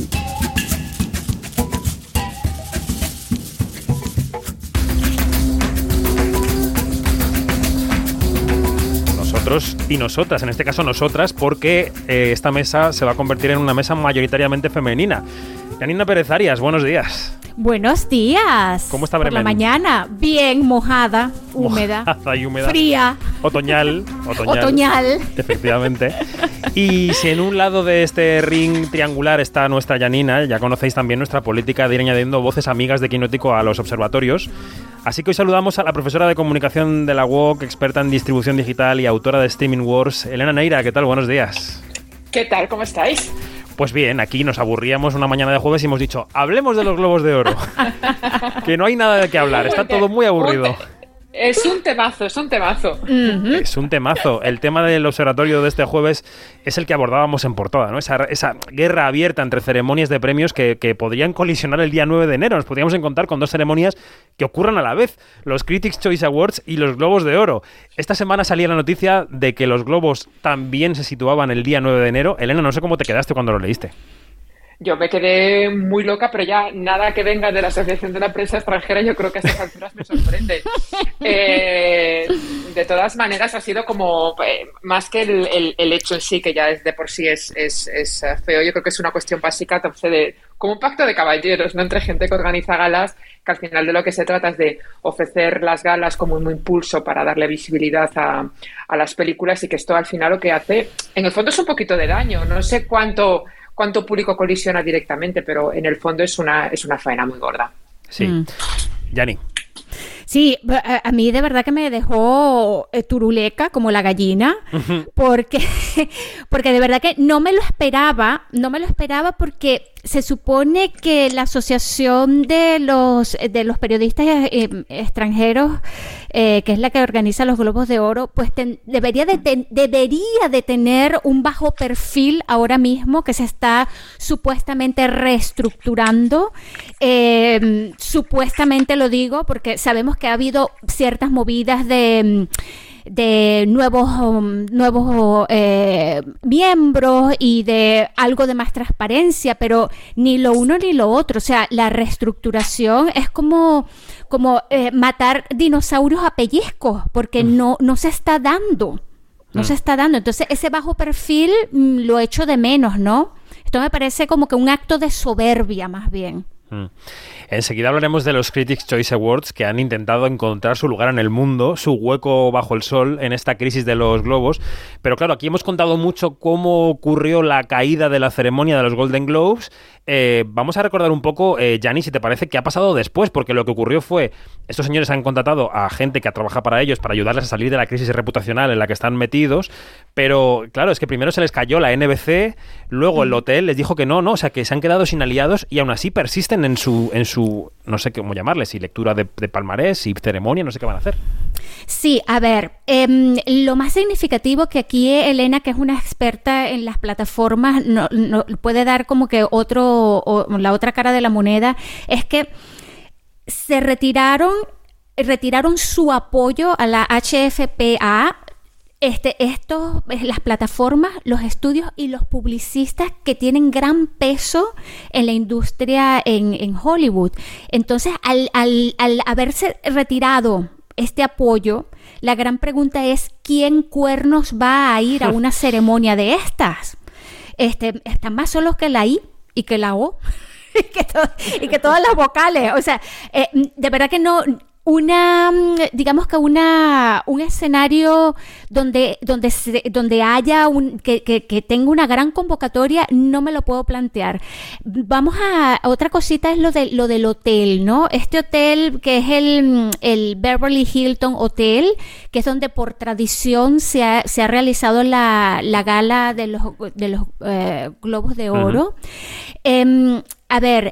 nosotros y nosotras, en este caso nosotras, porque eh, esta mesa se va a convertir en una mesa mayoritariamente femenina. Janina Pérez Arias, buenos días. Buenos días. ¿Cómo está Por Bremen? la mañana, bien mojada, húmeda, mojada y húmeda, fría. Otoñal, otoñal. Otoñal. Efectivamente. Y si en un lado de este ring triangular está nuestra Janina, ya conocéis también nuestra política de ir añadiendo voces amigas de Quinótico a los observatorios. Así que hoy saludamos a la profesora de comunicación de la U O C, experta en distribución digital y autora de Streaming Wars, Elena Neira. ¿Qué tal? Buenos días. ¿Qué tal? ¿Cómo estáis? Pues bien, aquí nos aburríamos una mañana de jueves y hemos dicho, hablemos de los Globos de Oro. Que no hay nada de qué hablar, está todo muy aburrido. Es un temazo, es un temazo. Uh-huh. Es un temazo. El tema del observatorio de este jueves es el que abordábamos en portada, ¿no? Esa, esa guerra abierta entre ceremonias de premios que, que podrían colisionar el día nueve de enero. Nos podríamos encontrar con dos ceremonias que ocurran a la vez, los Critics' Choice Awards y los Globos de Oro. Esta semana salía la noticia de que los Globos también se situaban el día nueve de enero. Elena, no sé cómo te quedaste cuando lo leíste. Yo me quedé muy loca, pero ya nada que venga de la Asociación de la Prensa Extranjera yo creo que a estas alturas me sorprende. Eh, de todas maneras ha sido como, eh, más que el, el, el hecho en sí, que ya es de por sí es, es, es feo, yo creo que es una cuestión básica, entonces de, como un pacto de caballeros, ¿no? Entre gente que organiza galas, que al final de lo que se trata es de ofrecer las galas como un impulso para darle visibilidad a, a las películas, y que esto al final lo que hace, en el fondo es un poquito de daño, no sé cuánto... cuánto público colisiona directamente, pero en el fondo es una, es una faena muy gorda. Sí. Mm. Yani. Sí, a, a mí de verdad que me dejó eh, turuleca como la gallina, uh-huh. porque, porque de verdad que no me lo esperaba, no me lo esperaba porque se supone que la Asociación de los, de los Periodistas eh, extranjeros, eh, que es la que organiza los Globos de Oro, pues ten, debería, de ten, debería de tener un bajo perfil ahora mismo, que se está supuestamente reestructurando. Eh, supuestamente lo digo porque sabemos que ha habido ciertas movidas de... de nuevos um, nuevos eh, miembros y de algo de más transparencia, pero ni lo uno ni lo otro. O sea, la reestructuración es como, como eh, matar dinosaurios a pellizcos, porque mm. no, no se está dando. No mm. se está dando. Entonces, ese bajo perfil mm, lo echo de menos, ¿no? Esto me parece como que un acto de soberbia, más bien. Mm. Enseguida hablaremos de los Critics' Choice Awards, que han intentado encontrar su lugar en el mundo, su hueco bajo el sol en esta crisis de los globos. Pero claro, aquí hemos contado mucho cómo ocurrió la caída de la ceremonia de los Golden Globes. Eh, vamos a recordar un poco, eh, Jani, si te parece, qué ha pasado después, porque lo que ocurrió fue, estos señores han contratado a gente que ha trabajado para ellos para ayudarles a salir de la crisis reputacional en la que están metidos, pero claro, es que primero se les cayó la N B C, luego el hotel les dijo que no, no, o sea, que se han quedado sin aliados y aún así persisten en su, en su no sé cómo llamarle, si lectura de, de palmarés, si ceremonia, no sé qué van a hacer. Sí, a ver, eh, lo más significativo que aquí Elena, que es una experta en las plataformas, no, no, puede dar como que otro, o, la otra cara de la moneda, es que se retiraron, retiraron su apoyo a la H F P A, Este, estos, las plataformas, los estudios y los publicistas que tienen gran peso en la industria en, en Hollywood. Entonces, al, al, al haberse retirado este apoyo, la gran pregunta es ¿quién cuernos va a ir a una ceremonia de estas? Este, están más solos que la I y que la O y, que to- y que todas las vocales. O sea, eh, de verdad que no... Una, digamos que una un escenario donde donde se, donde haya un que, que, que tenga una gran convocatoria, no me lo puedo plantear. Vamos a otra cosita, es lo de lo del hotel, ¿no? Este hotel que es el, el Beverly Hilton Hotel, que es donde por tradición se ha, se ha realizado la, la gala de los de los eh, Globos de Oro. Uh-huh. Eh, a ver,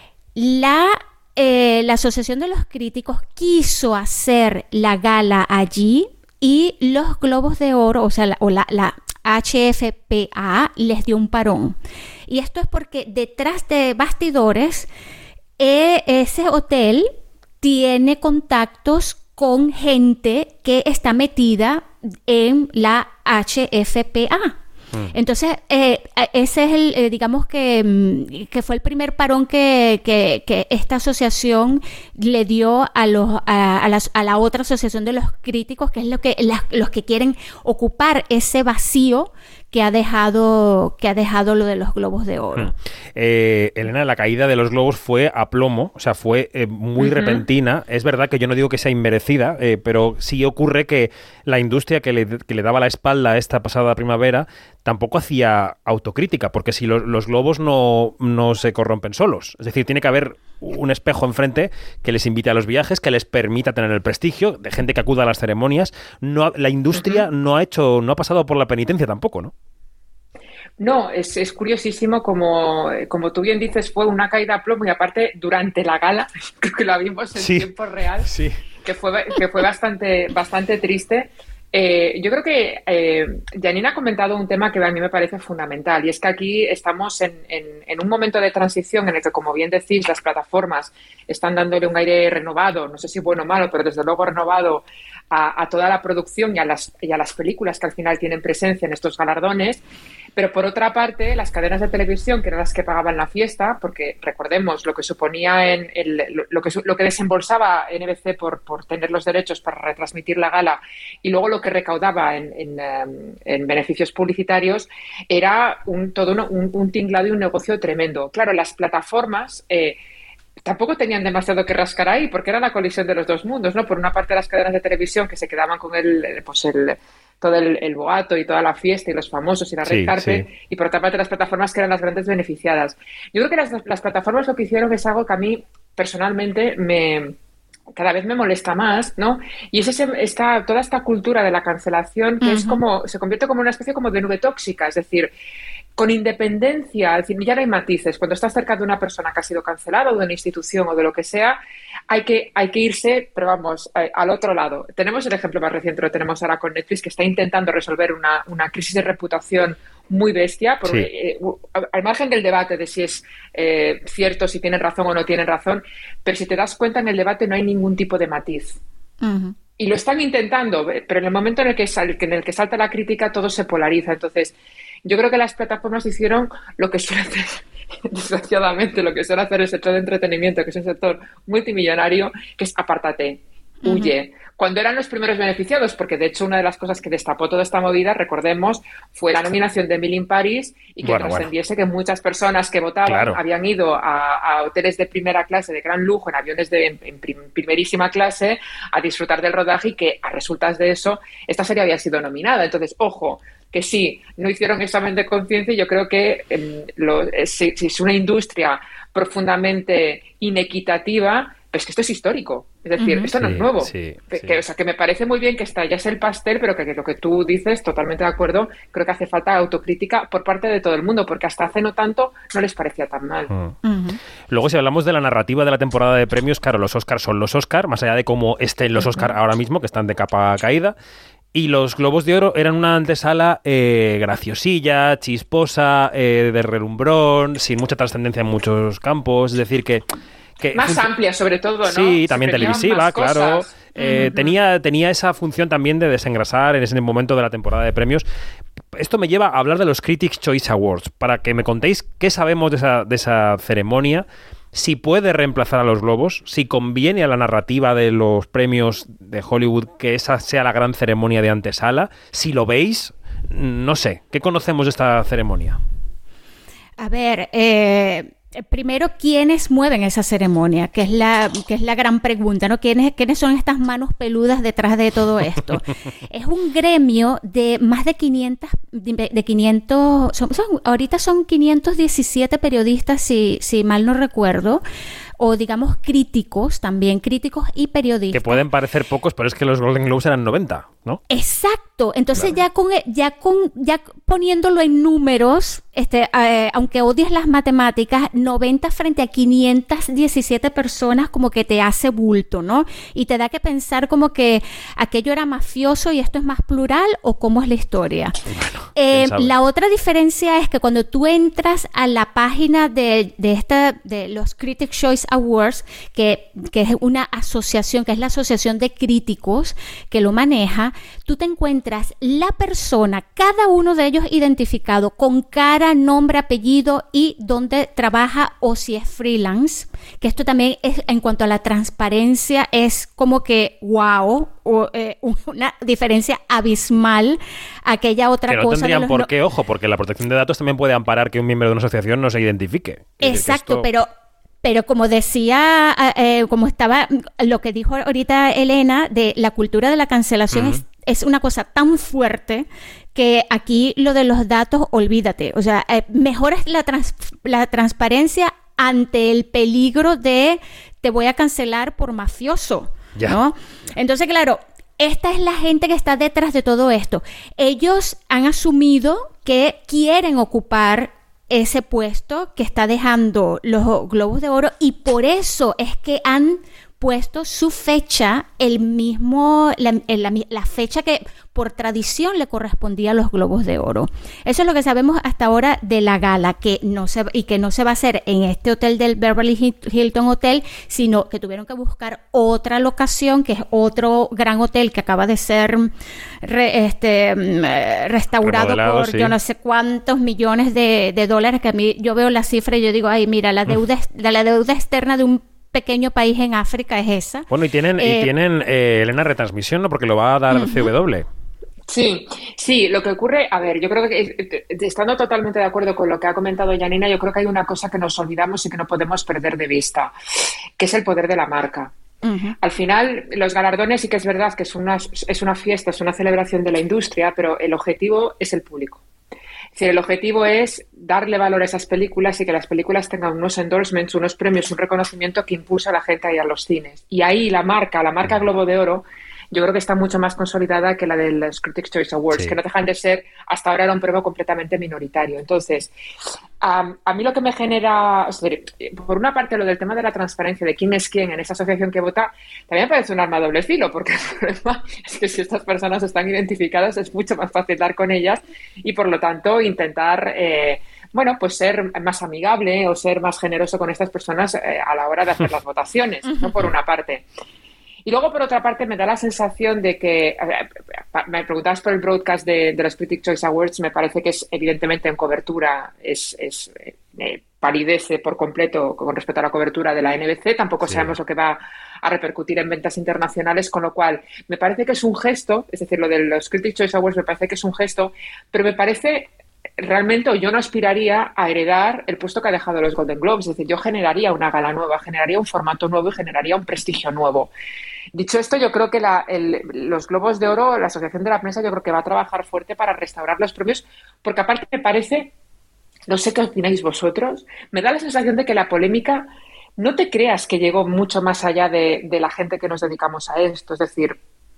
la Eh, la Asociación de los Críticos quiso hacer la gala allí y los Globos de Oro, o sea, la, o la, la H F P A les dio un parón. Y esto es porque detrás de bastidores, eh, ese hotel tiene contactos con gente que está metida en la H F P A. Mm. Entonces, eh, ese es el, eh, digamos que, que fue el primer parón que, que, que esta asociación le dio a los a, a, las, a la otra asociación de los críticos, que es lo que las, los que quieren ocupar ese vacío que ha dejado que ha dejado lo de los Globos de Oro. Hmm. Eh, Elena, la caída de los Globos fue a plomo, o sea, fue eh, muy uh-huh. repentina. Es verdad que yo no digo que sea inmerecida, eh, pero sí ocurre que la industria que le, que le daba la espalda esta pasada primavera tampoco hacía autocrítica, porque si lo, los globos no, no se corrompen solos. Es decir, tiene que haber un espejo enfrente que les invite a los viajes, que les permita tener el prestigio de gente que acuda a las ceremonias. No, la industria uh-huh. no ha hecho, no ha pasado por la penitencia tampoco, ¿no? No, es, es curiosísimo, como, como tú bien dices, fue una caída a plomo y aparte durante la gala, creo que la vimos en sí, tiempo real, sí. que fue, que fue bastante, bastante triste. Eh, yo creo que eh, Janine ha comentado un tema que a mí me parece fundamental, y es que aquí estamos en, en, en un momento de transición en el que, como bien decís, las plataformas están dándole un aire renovado, no sé si bueno o malo, pero desde luego renovado a, a toda la producción y a, las, y a las películas que al final tienen presencia en estos galardones. Pero por otra parte, las cadenas de televisión, que eran las que pagaban la fiesta, porque recordemos lo que suponía en el, lo que lo que desembolsaba N B C por, por tener los derechos para retransmitir la gala, y luego lo que recaudaba en, en, en beneficios publicitarios, era un todo un, un tinglado y un negocio tremendo. Claro, las plataformas eh, tampoco tenían demasiado que rascar ahí, porque era la colisión de los dos mundos, ¿no? Por una parte, las cadenas de televisión que se quedaban con el, pues el todo el, el boato y toda la fiesta y los famosos y la red carpet, sí, sí. Y por otra parte las plataformas que eran las grandes beneficiadas. Yo creo que las, las plataformas lo que hicieron es algo que a mí personalmente me cada vez me molesta más, ¿no? Y es ese, esta, toda esta cultura de la cancelación que uh-huh. es como, se convierte como una especie como de nube tóxica, es decir, con independencia, es decir, ya no hay matices. Cuando estás cerca de una persona que ha sido cancelada o de una institución o de lo que sea, hay que, hay que irse, pero vamos, eh, al otro lado. Tenemos el ejemplo más reciente, lo tenemos ahora con Netflix, que está intentando resolver una, una crisis de reputación muy bestia, por, sí. eh, al margen del debate de si es eh, cierto, si tienen razón o no tienen razón, pero si te das cuenta, en el debate no hay ningún tipo de matiz. Uh-huh. Y lo están intentando, pero en el momento en el que, sal, en el que salta la crítica, todo se polariza. Entonces, yo creo que las plataformas hicieron lo que suele hacer, desgraciadamente, lo que suele hacer el sector de entretenimiento, que es un sector multimillonario, que es apártate, huye. Uh-huh. Cuando eran los primeros beneficiados, porque de hecho una de las cosas que destapó toda esta movida, recordemos, fue la nominación de Emily in Paris, y que bueno, trascendiese bueno. que muchas personas que votaban claro. habían ido a, a hoteles de primera clase, de gran lujo, en aviones de en, en primerísima clase, a disfrutar del rodaje, y que a resultas de eso esta serie había sido nominada. Entonces, ojo, que sí, no hicieron examen de conciencia, y yo creo que eh, lo, si, si es una industria profundamente inequitativa, pues que esto es histórico, es decir, uh-huh. esto no sí, es nuevo. Sí, que, sí. Que, o sea, que me parece muy bien que estallase el pastel, pero que, que lo que tú dices, totalmente de acuerdo, creo que hace falta autocrítica por parte de todo el mundo, porque hasta hace no tanto no les parecía tan mal. Uh-huh. Uh-huh. Luego, si hablamos de la narrativa de la temporada de premios, claro, los Oscars son los Oscars, más allá de cómo estén los Oscars uh-huh. ahora mismo, que están de capa caída. Y los Globos de Oro eran una antesala eh, graciosilla, chisposa, eh, de relumbrón, sin mucha trascendencia en muchos campos. Es decir, que... que más fun- amplia, sobre todo, ¿no? Sí, también televisiva, claro. Eh, uh-huh. tenía, tenía esa función también de desengrasar en ese momento de la temporada de premios. Esto me lleva a hablar de los Critics' Choice Awards, para que me contéis qué sabemos de esa, de esa ceremonia, si puede reemplazar a los Globos, si conviene a la narrativa de los premios de Hollywood que esa sea la gran ceremonia de antesala, si lo veis, no sé, ¿qué conocemos de esta ceremonia? A ver, eh... primero, ¿quiénes mueven esa ceremonia? Que es la, que es la gran pregunta, ¿no? ¿Quiénes, ¿Quiénes son estas manos peludas detrás de todo esto? Es un gremio de más de quinientos, de quinientos, son, son, ahorita son quinientos diecisiete periodistas, si, si mal no recuerdo, o digamos críticos también, críticos y periodistas. Que pueden parecer pocos, pero es que los Golden Globes eran noventa, ¿no? Exacto. Entonces claro. ya con ya con ya poniéndolo en números, este, eh, aunque odies las matemáticas, noventa frente a quinientas diecisiete personas como que te hace bulto, ¿no? Y te da que pensar como que aquello era mafioso y esto es más plural, o cómo es la historia. Bueno, eh, la otra diferencia es que cuando tú entras a la página de, de esta de los Critics' Choice Awards, que, que es una asociación, que es la asociación de críticos que lo maneja, tú te encuentras encuentras la persona, cada uno de ellos identificado con cara, nombre, apellido y dónde trabaja o si es freelance, que esto también es, en cuanto a la transparencia, es como que wow, o, eh, una diferencia abismal a aquella otra que no cosa. tendrían de los por no- qué, ojo, porque la protección de datos también puede amparar que un miembro de una asociación no se identifique. Es decir, Exacto, esto- pero pero como decía, eh, como estaba, lo que dijo ahorita Elena, de la cultura de la cancelación Ujú. es, es una cosa tan fuerte que aquí lo de los datos, olvídate. O sea, eh, mejor es la, trans- la transparencia ante el peligro de te voy a cancelar por mafioso, Ya. ¿no? Entonces, claro, esta es la gente que está detrás de todo esto. Ellos han asumido que quieren ocupar ese puesto que está dejando los Globos de Oro y por eso es que han puesto su fecha, el mismo, la, la, la fecha que por tradición le correspondía a los Globos de Oro. Eso es lo que sabemos hasta ahora de la gala, que no se, y que no se va a hacer en este hotel del Beverly Hilton Hotel, sino que tuvieron que buscar otra locación, que es otro gran hotel que acaba de ser re, este, restaurado Remodelado, por sí. yo no sé cuántos millones de, de dólares, que a mí yo veo la cifra y yo digo, ay, mira, la deuda, la, la deuda externa de un pequeño país en África es esa. Bueno, y tienen, Eh, y tienen eh, Elena, retransmisión, ¿no? Porque lo va a dar C W. Sí, sí, lo que ocurre, a ver, yo creo que eh, estando totalmente de acuerdo con lo que ha comentado Janina, yo creo que hay una cosa que nos olvidamos y que no podemos perder de vista, que es el poder de la marca. Uh-huh. Al final, los galardones sí que es verdad que es una, es una fiesta, es una celebración de la industria, pero el objetivo es el público. Es decir, el objetivo es darle valor a esas películas y que las películas tengan unos endorsements, unos premios, un reconocimiento que impulsa a la gente a ir a los cines. Y ahí la marca, la marca Globo de Oro, yo creo que está mucho más consolidada que la de los Critics' Choice Awards, Sí. que no dejan de ser, hasta ahora era un premio completamente minoritario. Entonces, um, a mí lo que me genera, o sea, por una parte lo del tema de la transparencia, de quién es quién en esa asociación que vota, también me parece un arma a doble filo, porque el problema es que si estas personas están identificadas es mucho más fácil dar con ellas y por lo tanto intentar... Eh, bueno, pues ser más amigable o ser más generoso con estas personas eh, a la hora de hacer las votaciones, ¿no? Por una parte. Y luego, por otra parte, me da la sensación de que, me preguntabas por el broadcast de, de los Critics' Choice Awards, me parece que es evidentemente en cobertura, es, es eh, palidece por completo con respecto a la cobertura de la N B C, tampoco Sí. sabemos lo que va a repercutir en ventas internacionales, con lo cual me parece que es un gesto, es decir, lo de los Critics' Choice Awards me parece que es un gesto, pero me parece... Realmente yo no aspiraría a heredar el puesto que ha dejado los Golden Globes, es decir, yo generaría una gala nueva, generaría un formato nuevo y generaría un prestigio nuevo. Dicho esto, yo creo que la, el, los Globos de Oro, la Asociación de la Prensa, yo creo que va a trabajar fuerte para restaurar los premios, porque aparte me parece, no sé qué opináis vosotros, me da la sensación de que la polémica, no te creas que llegó mucho más allá de, de la gente que nos dedicamos a esto, es decir,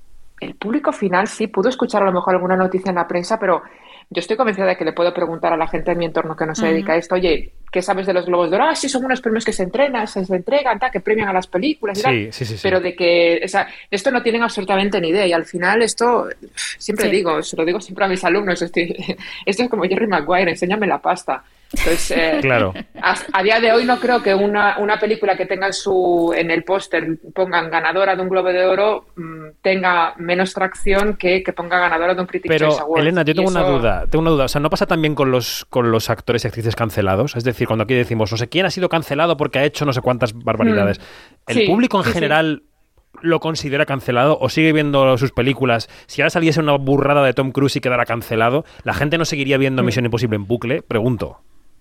el público final sí pudo escuchar a lo mejor alguna noticia en la prensa, pero yo estoy convencida de que le puedo preguntar a la gente en mi entorno que no se Uh-huh. dedica a esto, oye, ¿qué sabes de los Globos de Oro? Ah, sí, son unos premios que se entrenan, se, se entregan, tal, que premian a las películas y Sí, tal. sí, sí, sí. Pero de que, o sea, de esto no tienen absolutamente ni idea y al final esto, siempre Sí. digo, se lo digo siempre a mis alumnos, estoy, esto es como Jerry Maguire, enséñame la pasta. Entonces, eh, Claro. a, a día de hoy no creo que una, una película que tenga en, su, en el póster pongan ganadora de un Globo de Oro mmm, tenga menos tracción que que ponga ganadora de un Critics' Pero, Choice Awards. Elena, yo Y tengo una eso- duda. Tengo una duda. O sea, ¿no pasa también con los, con los actores y actrices cancelados? Es decir, cuando aquí decimos, no sé quién ha sido cancelado porque ha hecho no sé cuántas barbaridades. ¿El Sí, público en sí, sí. general lo considera cancelado o sigue viendo sus películas? Si ahora saliese una burrada de Tom Cruise y quedara cancelado, ¿la gente no seguiría viendo Misión Imposible en bucle? Pregunto.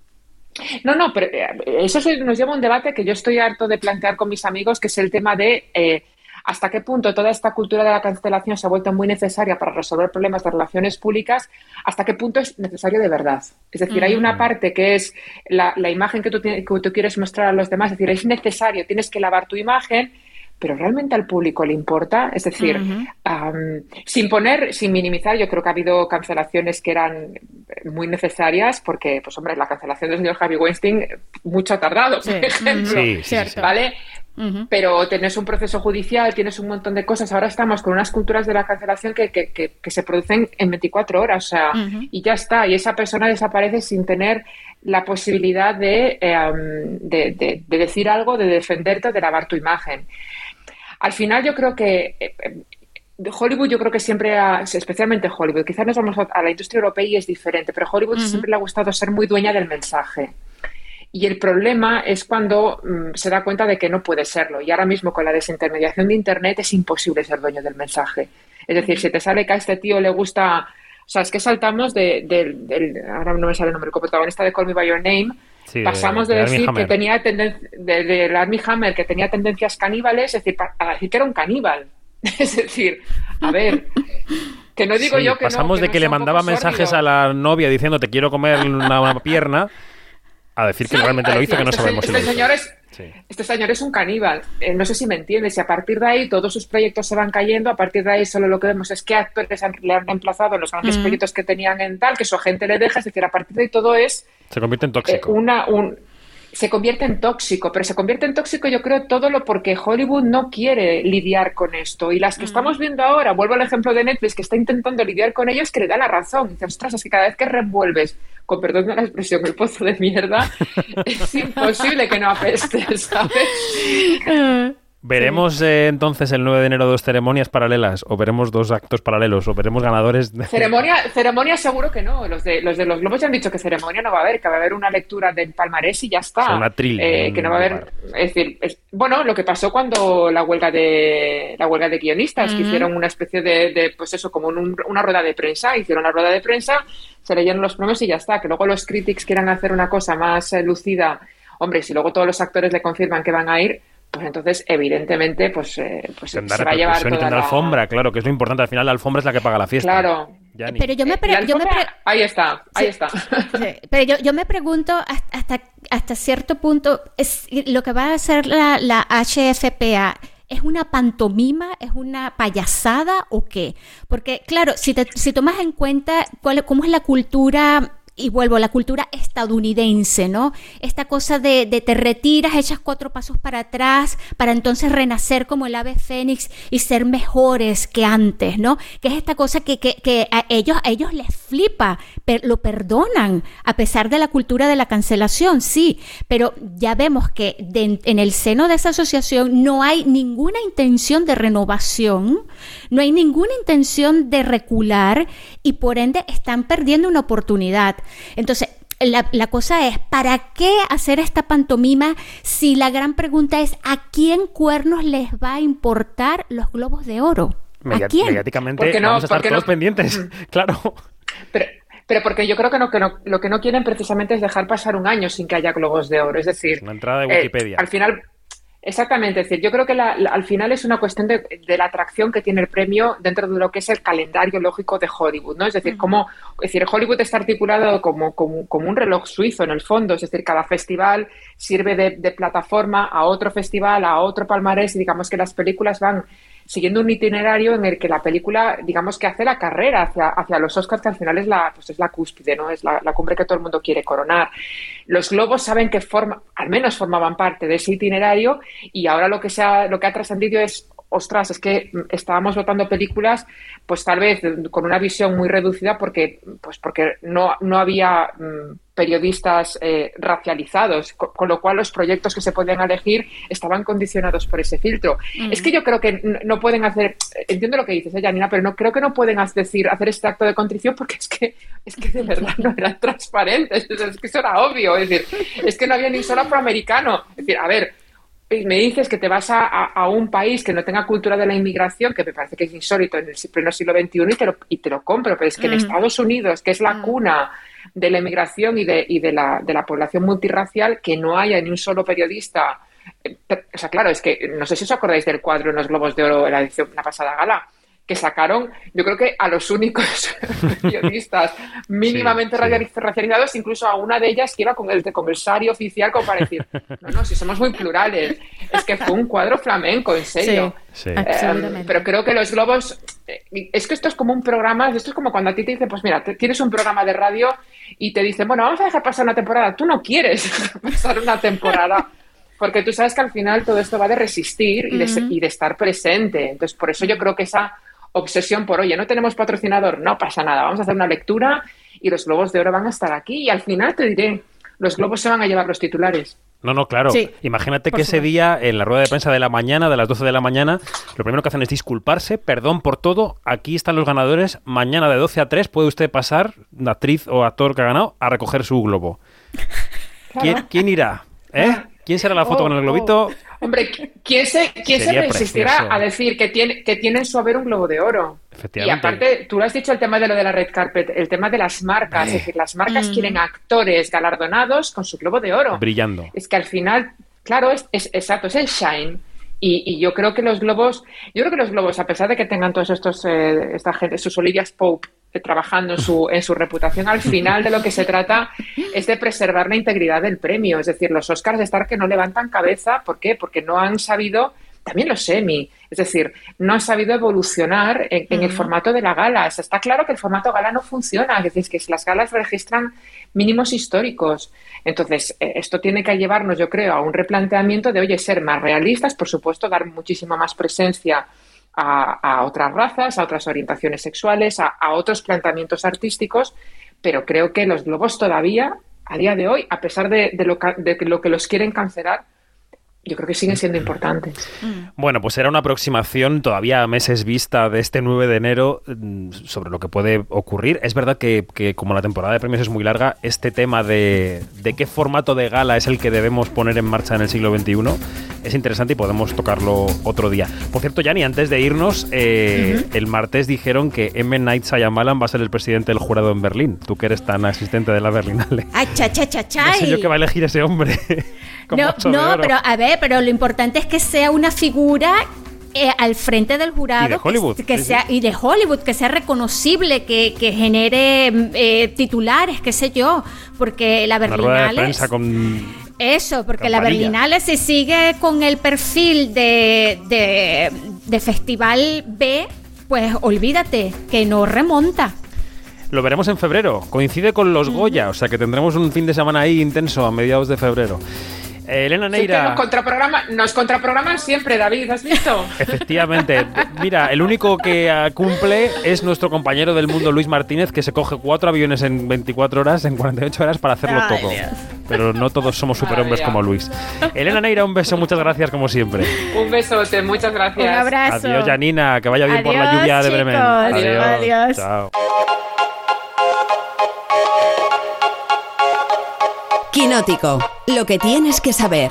No, no, pero eh, eso se- nos lleva a un debate que yo estoy harto de plantear con mis amigos, que es el tema de eh, hasta qué punto toda esta cultura de la cancelación se ha vuelto muy necesaria para resolver problemas de relaciones públicas, hasta qué punto es necesario de verdad. Es decir, hay una parte que es la, la imagen que tú, tienes- que tú quieres mostrar a los demás, es decir, es necesario, tienes que lavar tu imagen, pero realmente al público le importa, es decir, Uh-huh. um, sin poner, sin minimizar, yo creo que ha habido cancelaciones que eran muy necesarias, porque, pues hombre, la cancelación del señor Harvey Weinstein mucho ha tardado, Sí. por ejemplo, Sí, sí, sí, Cierto. sí. ¿vale? Uh-huh. Pero tienes un proceso judicial, tienes un montón de cosas. Ahora estamos con unas culturas de la cancelación que, que, que, que se producen en veinticuatro horas, o sea, Uh-huh. y ya está. Y esa persona desaparece sin tener la posibilidad de, eh, um, de, de, de decir algo, de defenderte, de lavar tu imagen. Al final yo creo que eh, Hollywood yo creo que siempre, ha, especialmente Hollywood, quizás nos vamos a la industria europea y es diferente, pero Hollywood uh-huh. siempre le ha gustado ser muy dueña del mensaje. Y el problema es cuando um, se da cuenta de que no puede serlo. Y ahora mismo con la desintermediación de Internet es imposible ser dueño del mensaje. Es decir, si te sale que a este tío le gusta... O sea, es que saltamos de, de, de, de ahora no me sale el nombre, el protagonista de Call Me By Your Name, sí, pasamos de, de, de decir que tenía tendencia, de, de, de Armie Hammer, que tenía tendencias caníbales, es decir, a decir que era un caníbal. Es decir, a ver, que no digo sí, yo que pasamos no, que de no que le mandaba mensajes sórdido. A la novia diciendo te quiero comer una, una pierna, a decir que sí, realmente lo hizo, que no este sabemos este si lo señor hizo. Es, sí. Este señor es un caníbal, eh, no sé si me entiendes, y a partir de ahí todos sus proyectos se van cayendo, a partir de ahí solo lo que vemos es que actores han, le han reemplazado en los grandes mm. proyectos que tenían en tal, que su agente le deja, es decir, a partir de ahí todo es... Se convierte en tóxico. Eh, una, un, se convierte en tóxico, pero se convierte en tóxico yo creo todo lo porque Hollywood no quiere lidiar con esto, y las que mm. estamos viendo ahora, vuelvo al ejemplo de Netflix, que está intentando lidiar con ellos, que le da la razón, dice, ostras, es que cada vez que revuelves, con perdón de la expresión, el pozo de mierda, es imposible que no apeste, ¿sabes? ¿Veremos sí. eh, entonces el nueve de enero dos ceremonias paralelas? ¿O veremos dos actos paralelos? ¿O veremos ganadores? De... Ceremonia, ceremonia seguro que no. Los de, los de los Globos ya han dicho que ceremonia no va a haber, que va a haber una lectura del palmarés y ya está. O sea, una tril, eh, que no va a haber... Es decir, es, bueno, lo que pasó cuando la huelga de la huelga de guionistas, uh-huh. que hicieron una especie de, de pues eso, como un, una rueda de prensa, hicieron la rueda de prensa, se leyeron los premios y ya está. Que luego los critics quieran hacer una cosa más eh, lucida, hombre, si luego todos los actores le confirman que van a ir, pues entonces, evidentemente, pues, eh, pues se va a llevar toda la... alfombra, claro, que es lo importante. Al final la alfombra es la que paga la fiesta. Claro. Ni... Pero yo me, pre... alfombra... yo me pre... Ahí está, ahí sí. está. Sí. Pero yo, yo me pregunto hasta, hasta, hasta cierto punto, es lo que va a hacer la, la H F P A, ¿es una pantomima? ¿Es una payasada o qué? Porque, claro, si, te, si tomas en cuenta cuál, cómo es la cultura... Y vuelvo a la cultura estadounidense, ¿no? Esta cosa de, de te retiras, echas cuatro pasos para atrás para entonces renacer como el ave fénix y ser mejores que antes, ¿no? Que es esta cosa que, que, que a ellos, a ellos les flipa, per, lo perdonan a pesar de la cultura de la cancelación, sí, pero ya vemos que de, en el seno de esa asociación no hay ninguna intención de renovación, no hay ninguna intención de recular y por ende están perdiendo una oportunidad. Entonces, la, la cosa es, ¿para qué hacer esta pantomima si la gran pregunta es ¿a quién cuernos les va a importar los Globos de Oro? ¿A Mediat- quién? Mediáticamente no, vamos a estar todos no? pendientes, claro. Pero, pero porque yo creo que, no, que no, lo que no quieren precisamente es dejar pasar un año sin que haya Globos de Oro. Es decir, una entrada de Wikipedia. Eh, al final... Exactamente, es decir, yo creo que la, la, al final es una cuestión de, de la atracción que tiene el premio dentro de lo que es el calendario lógico de Hollywood, ¿no? Es decir, uh-huh. como, es decir, Hollywood está articulado como, como, como un reloj suizo en el fondo, es decir, cada festival sirve de, de plataforma a otro festival, a otro palmarés, y digamos que las películas van siguiendo un itinerario en el que la película, digamos que hace la carrera hacia, hacia los Oscars, que al final es la, pues es la cúspide, ¿no? Es la, la cumbre que todo el mundo quiere coronar. Los Globos saben que forma, al menos formaban parte de ese itinerario, y ahora lo que se ha, lo que ha trascendido es, ostras, es que estábamos votando películas, pues tal vez con una visión muy reducida porque, pues porque no, no había mmm, periodistas eh, racializados, con, con lo cual los proyectos que se podían elegir estaban condicionados por ese filtro. Mm. Es que yo creo que no pueden hacer, entiendo lo que dices, ¿eh, Janina? Pero no creo que no pueden decir, hacer este acto de contrición porque es que, es que de verdad no eran transparentes, es que eso era obvio, es decir, es que no había ni un solo afroamericano. Es decir, a ver, me dices que te vas a, a, a un país que no tenga cultura de la inmigración, que me parece que es insólito en el pleno siglo veintiuno, y te lo, y te lo compro, pero es que mm. en Estados Unidos, que es la mm. cuna de la inmigración y de, y de, la, de la población multirracial, que no haya ni un solo periodista. Eh, o sea, claro, es que no sé si os acordáis del cuadro en los Globos de Oro en la edición, la pasada gala, que sacaron, yo creo que a los únicos periodistas mínimamente sí, sí. racializados, incluso a una de ellas que iba con el, con el sari oficial, como para decir, no, no, si somos muy plurales. Es que fue un cuadro flamenco, en serio. Sí, sí. Eh, pero creo que los Globos, eh, es que esto es como un programa, esto es como cuando a ti te dicen, pues mira, te, tienes un programa de radio y te dicen, bueno, vamos a dejar pasar una temporada. Tú no quieres pasar una temporada. Porque tú sabes que al final todo esto va de resistir y de, uh-huh. y de estar presente. Entonces, por eso yo creo que esa obsesión por, oye, no tenemos patrocinador, no pasa nada, vamos a hacer una lectura y los Globos de Oro van a estar aquí. Y al final te diré, los Globos se van a llevar los titulares. No, no, claro. Sí, Imagínate que ese día, en la rueda de prensa de la mañana, de las doce de la mañana, lo primero que hacen es disculparse, perdón por todo, aquí están los ganadores, mañana de doce a tres puede usted pasar, actriz o actor que ha ganado, a recoger su globo. ¿Quién, quién irá? ¿Eh? ¿Quién será la foto Oh, con el globito? oh. Hombre, ¿quién se, quién se Sería resistirá precioso. a decir que tiene, que tiene en su haber un globo de oro? Y Efectivamente. aparte, tú lo has dicho el tema de lo de la red carpet, el tema de las marcas, es decir, las marcas Mm. quieren actores galardonados con su globo de oro. Brillando. Es que al final, claro, es, es exacto, es el shine. Y, y yo creo que los globos, yo creo que los globos, a pesar de que tengan todos estos, eh, esta gente, sus Olivias Pope eh, trabajando en su, en su reputación, al final de lo que se trata es de preservar la integridad del premio. Es decir, los Oscars de estar que no levantan cabeza. ¿Por qué? Porque no han sabido, también los Emmy, es decir, no han sabido evolucionar en, en el formato de la gala. O sea, está claro que el formato gala no funciona, es decir, que las galas registran mínimos históricos. Entonces, eh, esto tiene que llevarnos, yo creo, a un replanteamiento de, oye, ser más realistas, por supuesto, dar muchísima más presencia a, a otras razas, a otras orientaciones sexuales, a, a otros planteamientos artísticos, pero creo que los globos todavía, a día de hoy, a pesar de, de, lo, ca- de que lo que los quieren cancelar, yo creo que siguen siendo importantes. Bueno, pues será una aproximación todavía a meses vista de este nueve de enero mm, sobre lo que puede ocurrir. Es verdad que, que como la temporada de premios es muy larga, este tema de, de qué formato de gala es el que debemos poner en marcha en el siglo veintiuno es interesante y podemos tocarlo otro día. Por cierto, Yanni, antes de irnos, eh, uh-huh. el martes dijeron que M. Night Shyamalan va a ser el presidente del jurado en Berlín. Tú que eres tan asistente de la Berlinale. ¡Ay, cha, cha, cha, cha! No sé yo qué va a elegir ese hombre. No, no, pero a ver, pero lo importante es que sea una figura eh, al frente del jurado. Y de Hollywood. Que, que sí, sea, sí. Y de Hollywood, que sea reconocible, que, que genere eh, titulares, qué sé yo. Porque la Berlinale... Una rueda de prensa con... Eso, porque campanilla. la Berlinale, si sigue con el perfil de, de, de Festival B, pues olvídate, que no remonta. Lo veremos en febrero. Coincide con los Goya, o sea que tendremos un fin de semana ahí intenso a mediados de febrero. Eh, Elena Neira. Sí, nos, contraprograma, nos contraprograman siempre, David, ¿has visto? Efectivamente. Mira, el único que uh, cumple es nuestro compañero del mundo, Luis Martínez, que se coge cuatro aviones en veinticuatro horas, en cuarenta y ocho horas para hacerlo Ay, todo. Dios. Pero no todos somos superhombres Ay, como Luis. Elena Neira, un beso, muchas gracias como siempre. Un besote, muchas gracias. Un abrazo. Adiós, Janina, que vaya bien Adiós, por la lluvia de chicos. Bremen. Adiós. Adiós. Chao. Quinótico, lo que tienes que saber.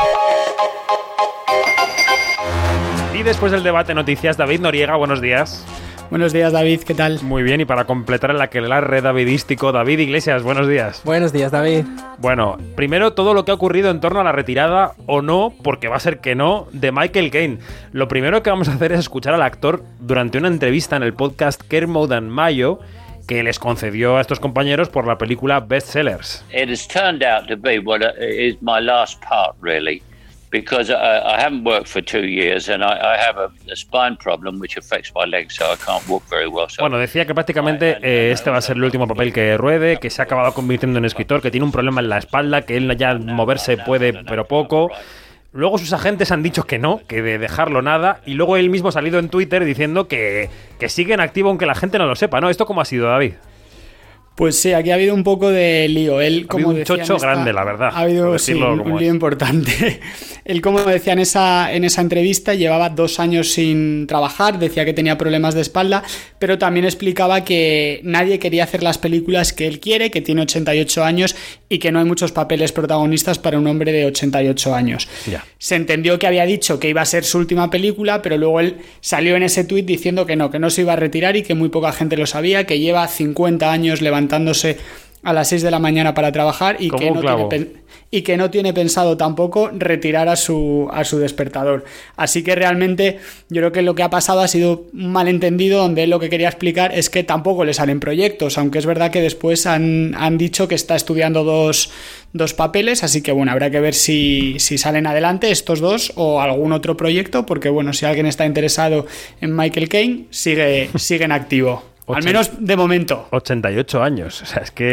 Y después del debate noticias, David Noriega, buenos días. Buenos días, David, ¿qué tal? Muy bien, y para completar el aquelarre davidístico, David Iglesias, buenos días. Buenos días, David. Bueno, primero todo lo que ha ocurrido en torno a la retirada, o no, porque va a ser que no, de Michael Caine. Lo primero que vamos a hacer es escuchar al actor durante una entrevista en el podcast Kermode and Mayo, que les concedió a estos compañeros por la película Best Sellers. It has turned out to be what is my last part, really, because I, I haven't worked for two years and I, I have a, a spine problem which affects my legs, so I can't walk very well. So bueno, decía que prácticamente eh, este va a ser el último papel que ruede, que se ha acabado convirtiendo en escritor, que tiene un problema en la espalda, que él ya moverse puede, pero poco. Luego sus agentes han dicho que no, que de dejarlo nada, y luego él mismo ha salido en Twitter diciendo que, que sigue en activo aunque la gente no lo sepa, ¿no? ¿Esto cómo ha sido, David? Pues sí, aquí ha habido un poco de lío. Él, ha como habido un chocho esta, grande, la verdad. Ha habido sí, un, un lío es. importante. Él, como decía en esa, en esa entrevista, llevaba dos años sin trabajar, decía que tenía problemas de espalda, pero también explicaba que nadie quería hacer las películas que él quiere, que tiene ochenta y ocho años y que no hay muchos papeles protagonistas para un hombre de ochenta y ocho años. Ya. Se entendió que había dicho que iba a ser su última película, pero luego él salió en ese tuit diciendo que no, que no se iba a retirar y que muy poca gente lo sabía, que lleva cincuenta años levantándose a las seis de la mañana para trabajar y que, no tiene pen- y que no tiene pensado tampoco retirar a su, a su despertador. Así que realmente yo creo que lo que ha pasado ha sido un malentendido, donde él lo que quería explicar es que tampoco le salen proyectos, aunque es verdad que después han, han dicho que está estudiando dos, dos papeles, así que bueno, habrá que ver si, si salen adelante estos dos o algún otro proyecto, porque bueno, si alguien está interesado en Michael Caine, sigue, sigue en activo. Al menos de momento. ochenta y ocho años, o sea, es que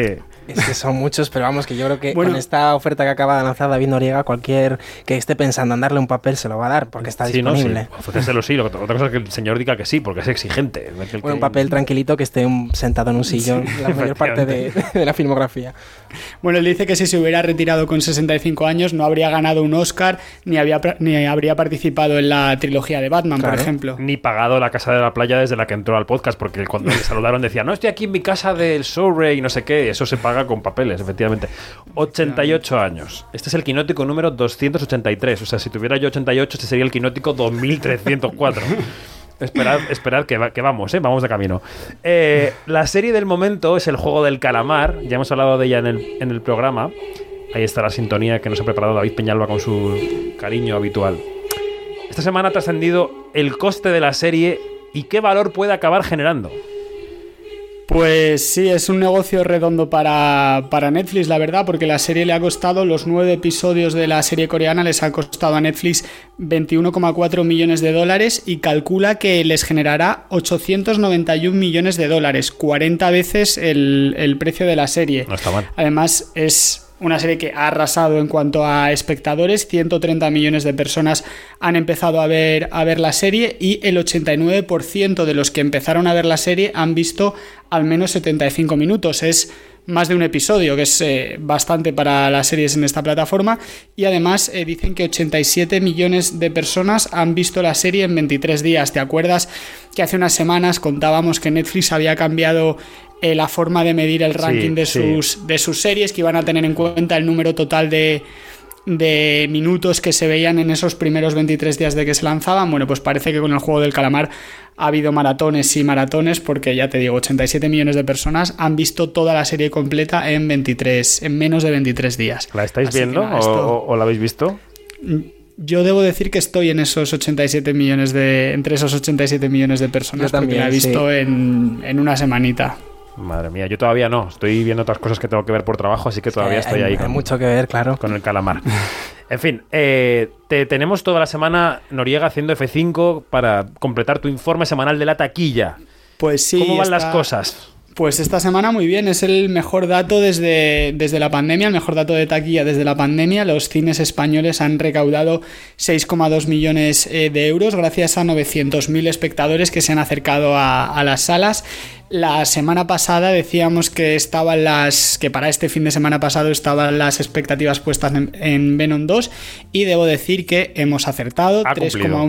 Es que son muchos, pero vamos, que yo creo que bueno, con esta oferta que acaba de lanzar David Noriega, cualquier que esté pensando en darle un papel se lo va a dar, porque está sí, disponible. No, sí. Ofrecérselo sí, otra cosa es que el señor diga que sí, porque es exigente. Bueno, que... un papel tranquilito que esté un, sentado en un sillón sí, la mayor parte de, de la filmografía. Bueno, él dice que si se hubiera retirado con sesenta y cinco años no habría ganado un Oscar ni, había, ni habría participado en la trilogía de Batman, claro, por ejemplo. Ni pagado la casa de la playa desde la que entró al podcast, porque cuando le saludaron decía, no, estoy aquí en mi casa del Surrey y no sé qué, eso se paga con papeles, efectivamente. ochenta y ocho años. Este es el quinótico número doscientos ochenta y tres. O sea, si tuviera yo ochenta y ocho, este sería el quinótico dos mil trescientos cuatro. Esperad, esperad que, va, que vamos, ¿eh? Vamos de camino. Eh, la serie del momento es El Juego del Calamar. Ya hemos hablado de ella en el, en el programa. Ahí está la sintonía que nos ha preparado David Peñalba con su cariño habitual. Esta semana ha trascendido el coste de la serie y qué valor puede acabar generando. Pues sí, es un negocio redondo para, para Netflix, la verdad, porque la serie le ha costado, los nueve episodios de la serie coreana les ha costado a Netflix veintiuno coma cuatro millones de dólares y calcula que les generará ochocientos noventa y un millones de dólares, cuarenta veces el, el precio de la serie. No está mal. Además, es una serie que ha arrasado en cuanto a espectadores, ciento treinta millones de personas han empezado a ver, a ver la serie y el ochenta y nueve por ciento de los que empezaron a ver la serie han visto al menos setenta y cinco minutos. Es más de un episodio, que es eh, bastante para las series en esta plataforma, y además eh, dicen que ochenta y siete millones de personas han visto la serie en veintitrés días. ¿Te acuerdas que hace unas semanas contábamos que Netflix había cambiado eh, la forma de medir el ranking sí, de, sus, sí. de sus series, que iban a tener en cuenta el número total de, de minutos que se veían en esos primeros veintitrés días de que se lanzaban? Bueno, pues parece que con El Juego del Calamar ha habido maratones y maratones, porque ya te digo, ochenta y siete millones de personas han visto toda la serie completa en veintitrés, en menos de veintitrés días. ¿La estáis Así viendo nada, esto... o, o la habéis visto? Yo debo decir que estoy en esos ochenta y siete millones de, entre esos ochenta y siete millones de personas, yo también, porque la he visto sí. en, en una semanita. Madre mía, yo todavía no. Estoy viendo otras cosas que tengo que ver por trabajo, así que todavía sí, estoy hay, ahí. Hay con, mucho que ver, claro. Con El Calamar. En fin, eh, te tenemos toda la semana, Noriega, haciendo F cinco para completar tu informe semanal de la taquilla. Pues sí. ¿Cómo van está... las cosas? Pues esta semana muy bien, es el mejor dato desde, desde la pandemia, el mejor dato de taquilla desde la pandemia. Los cines españoles han recaudado seis coma dos millones eh, de euros gracias a novecientos mil espectadores que se han acercado a, a las salas. La semana pasada decíamos que estaban las que para este fin de semana pasado estaban las expectativas puestas en, en Venom dos, y debo decir que hemos acertado. tres coma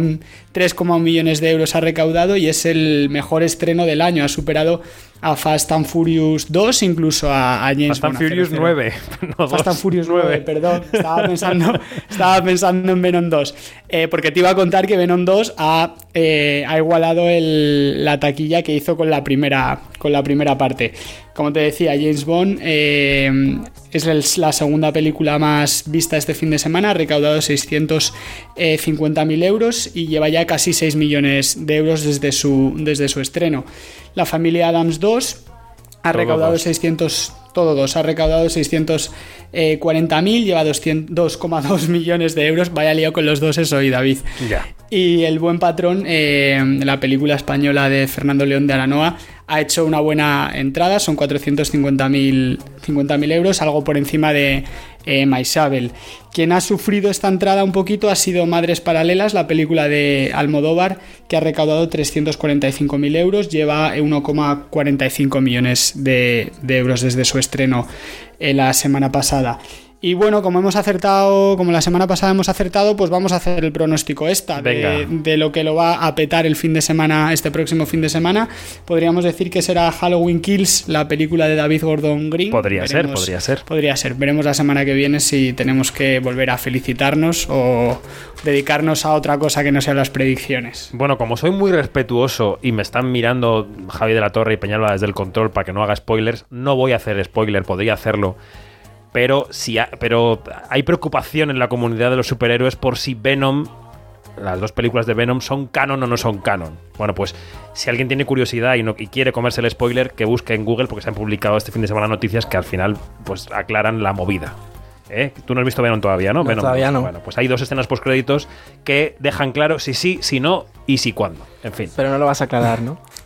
uno millones de euros ha recaudado y es el mejor estreno del año. Ha superado a Fast and Furious dos, incluso a, a James Bond. Fast and Furious nueve. No, Fast and Furious nueve, perdón. Estaba pensando, estaba pensando en Venom dos. Eh, porque te iba a contar que Venom dos ha, eh, ha igualado el, la taquilla que hizo con la primera, con la primera parte. Como te decía, James Bond eh, es el, la segunda película más vista este fin de semana. Ha recaudado seiscientos cincuenta mil euros y lleva ya casi seis millones de euros desde su, desde su estreno. La familia Adams dos ha todo recaudado dos. seiscientos... Todo dos, ha recaudado seiscientos cuarenta mil, lleva dos coma dos millones de euros. Vaya lío con los dos hoy, David. Ya. Y El Buen Patrón, eh, la película española de Fernando León de Aranoa, ha hecho una buena entrada, son cuatrocientos cincuenta mil euros, algo por encima de eh, Maisabel. Quien ha sufrido esta entrada un poquito ha sido Madres Paralelas, la película de Almodóvar, que ha recaudado trescientos cuarenta y cinco mil euros, lleva uno coma cuarenta y cinco millones de, de euros desde su estreno eh, la semana pasada. Y bueno, como hemos acertado, como la semana pasada hemos acertado, pues vamos a hacer el pronóstico esta de, de lo que lo va a petar el fin de semana, este próximo fin de semana. Podríamos decir que será Halloween Kills, la película de David Gordon Green. Podría Veremos, ser, podría ser. Podría ser. Veremos la semana que viene si tenemos que volver a felicitarnos o dedicarnos a otra cosa que no sean las predicciones. Bueno, como soy muy respetuoso y me están mirando Javi de la Torre y Peñalba desde el control para que no haga spoilers, no voy a hacer spoiler, podría hacerlo. Pero, si ha, pero hay preocupación en la comunidad de los superhéroes por si Venom, las dos películas de Venom, son canon o no son canon. Bueno, pues si alguien tiene curiosidad y, no, y quiere comerse el spoiler, que busque en Google, porque se han publicado este fin de semana noticias que al final pues aclaran la movida. ¿Eh? Tú no has visto Venom todavía, ¿no? No, Venom, todavía no. Bueno, pues hay dos escenas postcréditos que dejan claro si sí, si no y si cuándo. En fin. Pero no lo vas a aclarar, ¿no?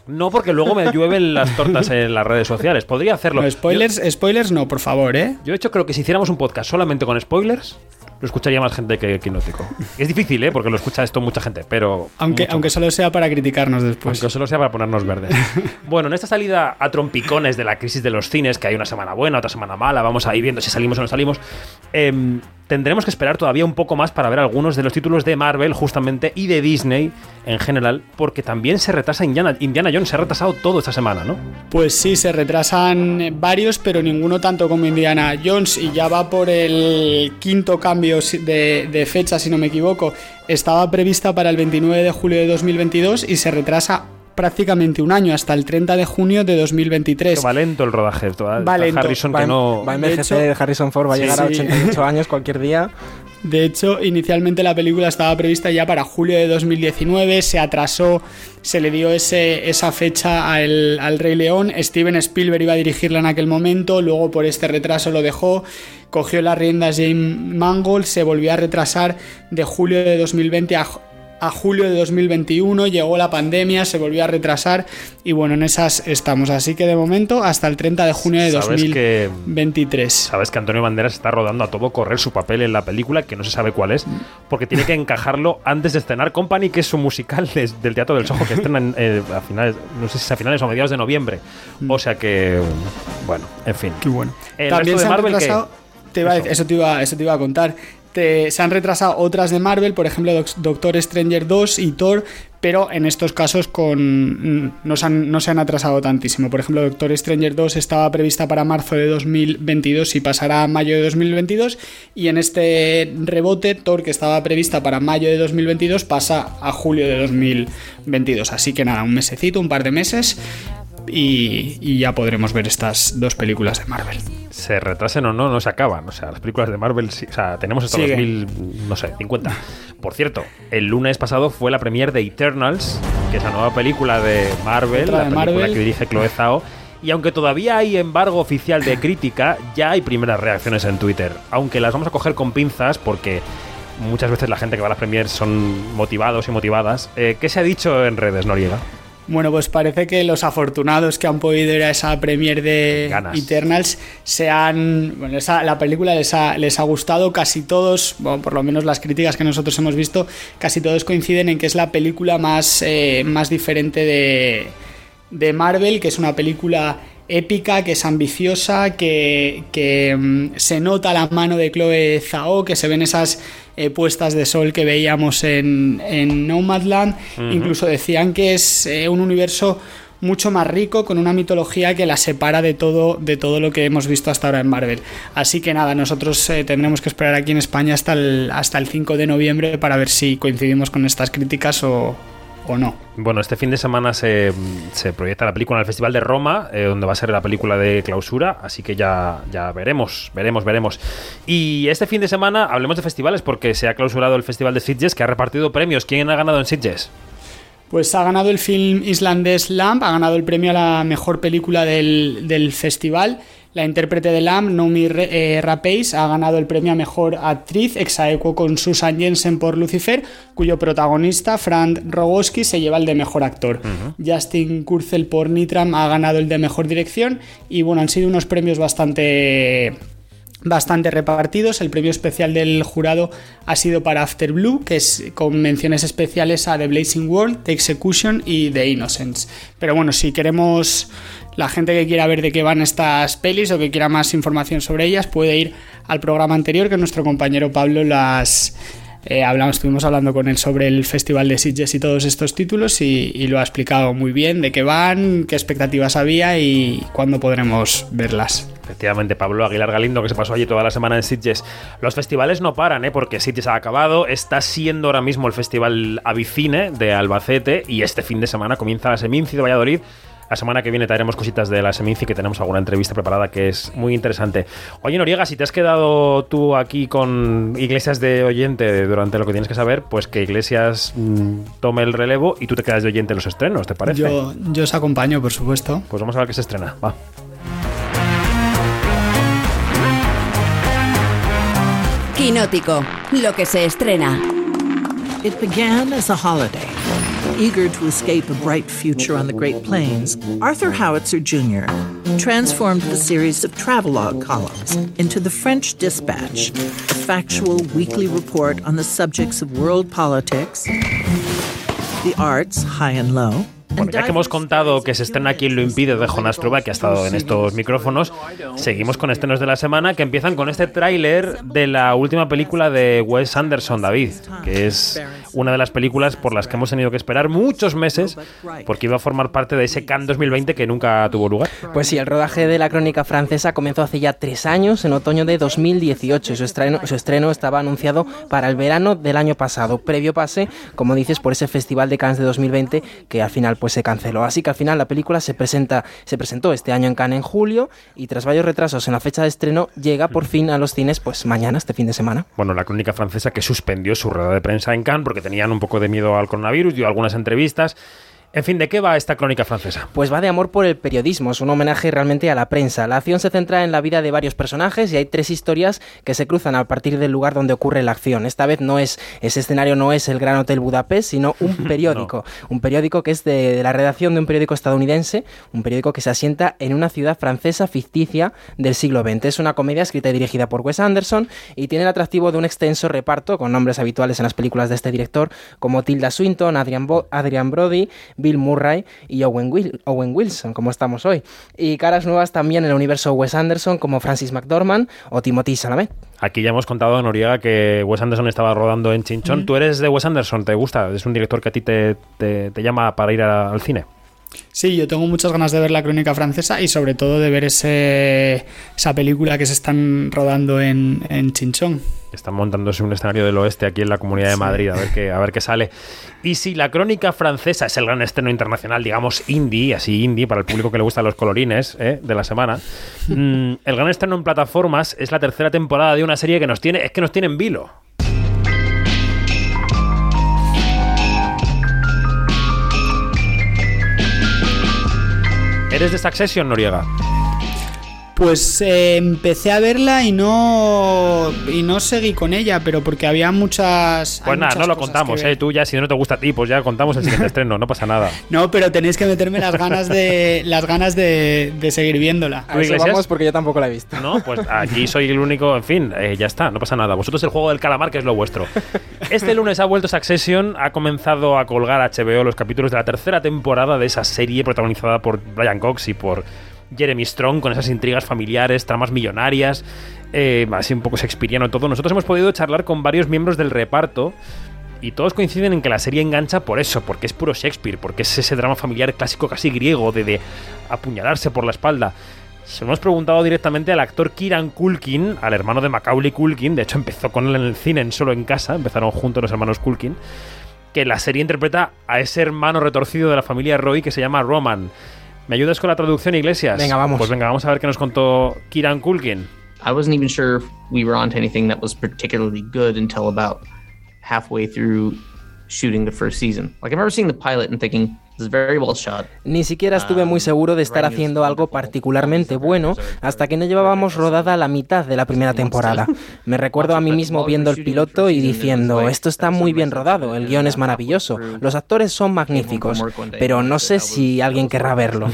No, porque luego me llueven las tortas en las redes sociales. Podría hacerlo. No, spoilers, yo, spoilers no, por favor, ¿eh? Yo de hecho creo que si hiciéramos un podcast solamente con spoilers, lo escucharía más gente que Quinótico. Es difícil, ¿eh? Porque lo escucha esto mucha gente, pero... Aunque, aunque solo sea para criticarnos después. Aunque solo sea para ponernos verdes. Bueno, en esta salida a trompicones de la crisis de los cines, que hay una semana buena, otra semana mala, vamos a ir viendo si salimos o no salimos, eh, tendremos que esperar todavía un poco más para ver algunos de los títulos de Marvel, justamente, y de Disney en general, porque también se retrasa Indiana, Indiana Jones, se ha retrasado todo esta semana, ¿no? Pues sí, se retrasan varios, pero ninguno tanto como Indiana Jones, y ya va por el quinto cambio de, de fecha, si no me equivoco. Estaba prevista para el veintinueve de julio de dos mil veintidós y se retrasa prácticamente un año, hasta el treinta de junio de dos mil veintitrés. Va lento el rodaje. Va, va lento. Harrison, va, que no... va a envejecer, Harrison Ford va a llegar sí, a ochenta y ocho años cualquier día. De hecho, inicialmente la película estaba prevista ya para julio de dos mil diecinueve, se atrasó, se le dio ese, esa fecha al, al Rey León. Steven Spielberg iba a dirigirla en aquel momento, luego por este retraso lo dejó, cogió las riendas James Mangold, se volvió a retrasar de julio de dos mil veinte a a julio de dos mil veintiuno, llegó la pandemia, se volvió a retrasar y bueno, en esas estamos. Así que de momento hasta el treinta de junio de dos mil veintitrés. Que, sabes que Antonio Banderas está rodando a todo correr su papel en la película, que no se sabe cuál es, porque tiene que encajarlo antes de estrenar Company, que es su musical de, del Teatro del Soho, que estrena eh, a finales, no sé si es a finales o a mediados de noviembre. O sea que, bueno, en fin. Qué bueno. El También resto de Marvel, retrasado, te iba, eso. Eso, te iba, eso te iba a contar. Te, se han retrasado otras de Marvel, por ejemplo Doctor Stranger dos y Thor, pero en estos casos con no se, han, no se han atrasado tantísimo. Por ejemplo, Doctor Stranger dos estaba prevista para marzo de dos mil veintidós y pasará a mayo de dos mil veintidós, y en este rebote Thor, que estaba prevista para mayo de dos mil veintidós, pasa a julio de dos mil veintidós. Así que nada, un mesecito, un par de meses y, y ya podremos ver estas dos películas de Marvel. Se retrasen o no, no se acaban. O sea, las películas de Marvel, o sea, tenemos hasta dos mil, no sé, cincuenta. Por cierto, el lunes pasado fue la premiere de Eternals, que es la nueva película de Marvel, Otra la de película Marvel. que dirige Chloe Zhao. Y aunque todavía hay embargo oficial de crítica, ya hay primeras reacciones en Twitter. Aunque las vamos a coger con pinzas porque muchas veces la gente que va a las premieres son motivados y motivadas. Eh, ¿Qué se ha dicho en redes, Noriega? Bueno, pues parece que los afortunados que han podido ir a esa premiere de Ganas. Eternals se han... Bueno, esa, la película les ha, les ha gustado. Casi todos, bueno, por lo menos las críticas que nosotros hemos visto, casi todos coinciden en que es la película más, eh, más diferente de, de Marvel, que es una película épica, que es ambiciosa, que, que um, se nota la mano de Chloe Zhao, que se ven esas eh, puestas de sol que veíamos en, en Nomadland. Uh-huh. Incluso decían que es eh, un universo mucho más rico, con una mitología que la separa de todo, de todo lo que hemos visto hasta ahora en Marvel. Así que nada, nosotros eh, tendremos que esperar aquí en España hasta el, hasta el cinco de noviembre para ver si coincidimos con estas críticas o... o no. Bueno, este fin de semana se, se proyecta la película en el Festival de Roma, eh, donde va a ser la película de clausura, así que ya, ya veremos, veremos, veremos. Y este fin de semana hablemos de festivales, porque se ha clausurado el Festival de Sitges, que ha repartido premios. ¿Quién ha ganado en Sitges? Pues ha ganado el film islandés Lamb, ha ganado el premio a la mejor película del, del festival. La intérprete de Lamb, Noomi eh, Rapace, ha ganado el premio a mejor actriz, ex aequo con Susan Jensen por Lucifer, cuyo protagonista, Frank Rogowski, se lleva el de mejor actor. Uh-huh. Justin Kurzel por Nitram ha ganado el de mejor dirección. Y bueno, han sido unos premios bastante... bastante repartidos. El premio especial del jurado ha sido para After Blue, que es con menciones especiales a The Blazing World, The Execution y The Innocents. Pero bueno, si queremos, la gente que quiera ver de qué van estas pelis o que quiera más información sobre ellas, puede ir al programa anterior, que nuestro compañero Pablo las... Eh, hablamos, estuvimos hablando con él sobre el Festival de Sitges y todos estos títulos y, y lo ha explicado muy bien de qué van, qué expectativas había y cuándo podremos verlas. Efectivamente, Pablo Aguilar Galindo, que se pasó allí toda la semana en Sitges. Los festivales no paran, ¿eh? Porque Sitges ha acabado, está siendo ahora mismo el Festival Avicine de Albacete y este fin de semana comienza la Seminci de Valladolid. La semana que viene traeremos cositas de la Seminci, que tenemos alguna entrevista preparada que es muy interesante. Oye, Noriega, si te has quedado tú aquí con Iglesias de oyente durante lo que tienes que saber, pues que Iglesias mmm, tome el relevo y tú te quedas de oyente en los estrenos, ¿te parece? Yo, yo os acompaño, por supuesto. Pues vamos a ver qué se estrena, va. Quinótico, lo que se estrena. It began as a holiday. Eager to escape a bright future on the Great Plains, Arthur Howitzer Junior transformed the series of travelogue columns into the French Dispatch, a factual weekly report on the subjects of world politics, the arts, high and low. Bueno, ya que hemos contado que se estrena Quien lo impide de Jonas Truba, que ha estado en estos micrófonos, seguimos con estrenos de la semana que empiezan con este tráiler de la última película de Wes Anderson, David, que es una de las películas por las que hemos tenido que esperar muchos meses porque iba a formar parte de ese Cannes dos mil veinte que nunca tuvo lugar. Pues sí, el rodaje de La Crónica Francesa comenzó hace ya tres años, en otoño de dos mil dieciocho, y su estreno, su estreno estaba anunciado para el verano del año pasado, previo pase, como dices, por ese Festival de Cannes de dos mil veinte que al final pues se canceló. Así que al final la película se presenta se presentó este año en Cannes en julio y tras varios retrasos en la fecha de estreno llega por fin a los cines pues mañana, este fin de semana. Bueno, La Crónica Francesa que suspendió su rueda de prensa en Cannes porque tenían un poco de miedo al coronavirus, dio algunas entrevistas. En fin, ¿de qué va esta Crónica Francesa? Pues va de amor por el periodismo, es un homenaje realmente a la prensa. La acción se centra en la vida de varios personajes y hay tres historias que se cruzan a partir del lugar donde ocurre la acción. Esta vez no es, ese escenario no es el Gran Hotel Budapest, sino un periódico. no. Un periódico que es de, de la redacción de un periódico estadounidense, un periódico que se asienta en una ciudad francesa ficticia del siglo veinte. Es una comedia escrita y dirigida por Wes Anderson y tiene el atractivo de un extenso reparto con nombres habituales en las películas de este director como Tilda Swinton, Adrian, Bo- Adrian Brody, Bill Murray y Owen, Will- Owen Wilson, como estamos hoy. Y caras nuevas también en el universo Wes Anderson, como Francis McDormand o Timothée Chalamet. Aquí ya hemos contado a Noriega que Wes Anderson estaba rodando en Chinchón. Mm. ¿Tú eres de Wes Anderson? ¿Te gusta? ¿Es un director que a ti te, te, te llama para ir a, al cine? Sí, yo tengo muchas ganas de ver La Crónica Francesa y sobre todo de ver ese, esa película que se están rodando en, en Chinchón. Están montándose un escenario del oeste aquí en la Comunidad de Madrid, a ver qué, a ver qué sale. Y si La Crónica Francesa es el gran estreno internacional, digamos indie, así indie, para el público que le gustan los colorines ¿eh? de la semana, mmm, el gran estreno en plataformas es la tercera temporada de una serie que nos tiene, es que nos tiene en vilo. ¿Eres de Succession, Noriega? Pues eh, empecé a verla y no y no seguí con ella, pero porque había muchas... Pues nada, no lo contamos, eh, tú ya si no te gusta a ti, pues ya contamos el siguiente estreno, no pasa nada. No, pero tenéis que meterme las ganas de las ganas de, de seguir viéndola. A eso vamos porque yo tampoco la he visto. No, pues aquí soy el único, en fin, eh, ya está, no pasa nada. Vosotros el juego del calamar, que es lo vuestro. Este lunes ha vuelto Succession, ha comenzado a colgar H B O los capítulos de la tercera temporada de esa serie protagonizada por Brian Cox y por Jeremy Strong, con esas intrigas familiares, tramas millonarias, eh, así un poco shakespeariano todo. Nosotros hemos podido charlar con varios miembros del reparto y todos coinciden en que la serie engancha por eso, porque es puro Shakespeare, porque es ese drama familiar clásico casi griego de, de apuñalarse por la espalda. Se lo hemos preguntado directamente al actor Kieran Culkin, al hermano de Macaulay Culkin, de hecho empezó con él en el cine, en Solo en Casa, empezaron juntos los hermanos Culkin, que la serie interpreta a ese hermano retorcido de la familia Roy que se llama Roman. ¿Me ayudas con la traducción, Iglesias? Venga, vamos. Pues venga, vamos a ver qué nos contó Kieran Culkin. I wasn't even sure if we were onto anything that was particularly good until about halfway through shooting the first season. Like, I remember seeing the pilot and thinking, this is very well shot. Ni siquiera estuve muy seguro de estar haciendo algo particularmente bueno hasta que no llevábamos rodada la mitad de la primera temporada. Me recuerdo a mí mismo viendo el piloto y diciendo, esto está muy bien rodado, el guión es maravilloso, los actores son magníficos, pero no sé si alguien querrá verlo.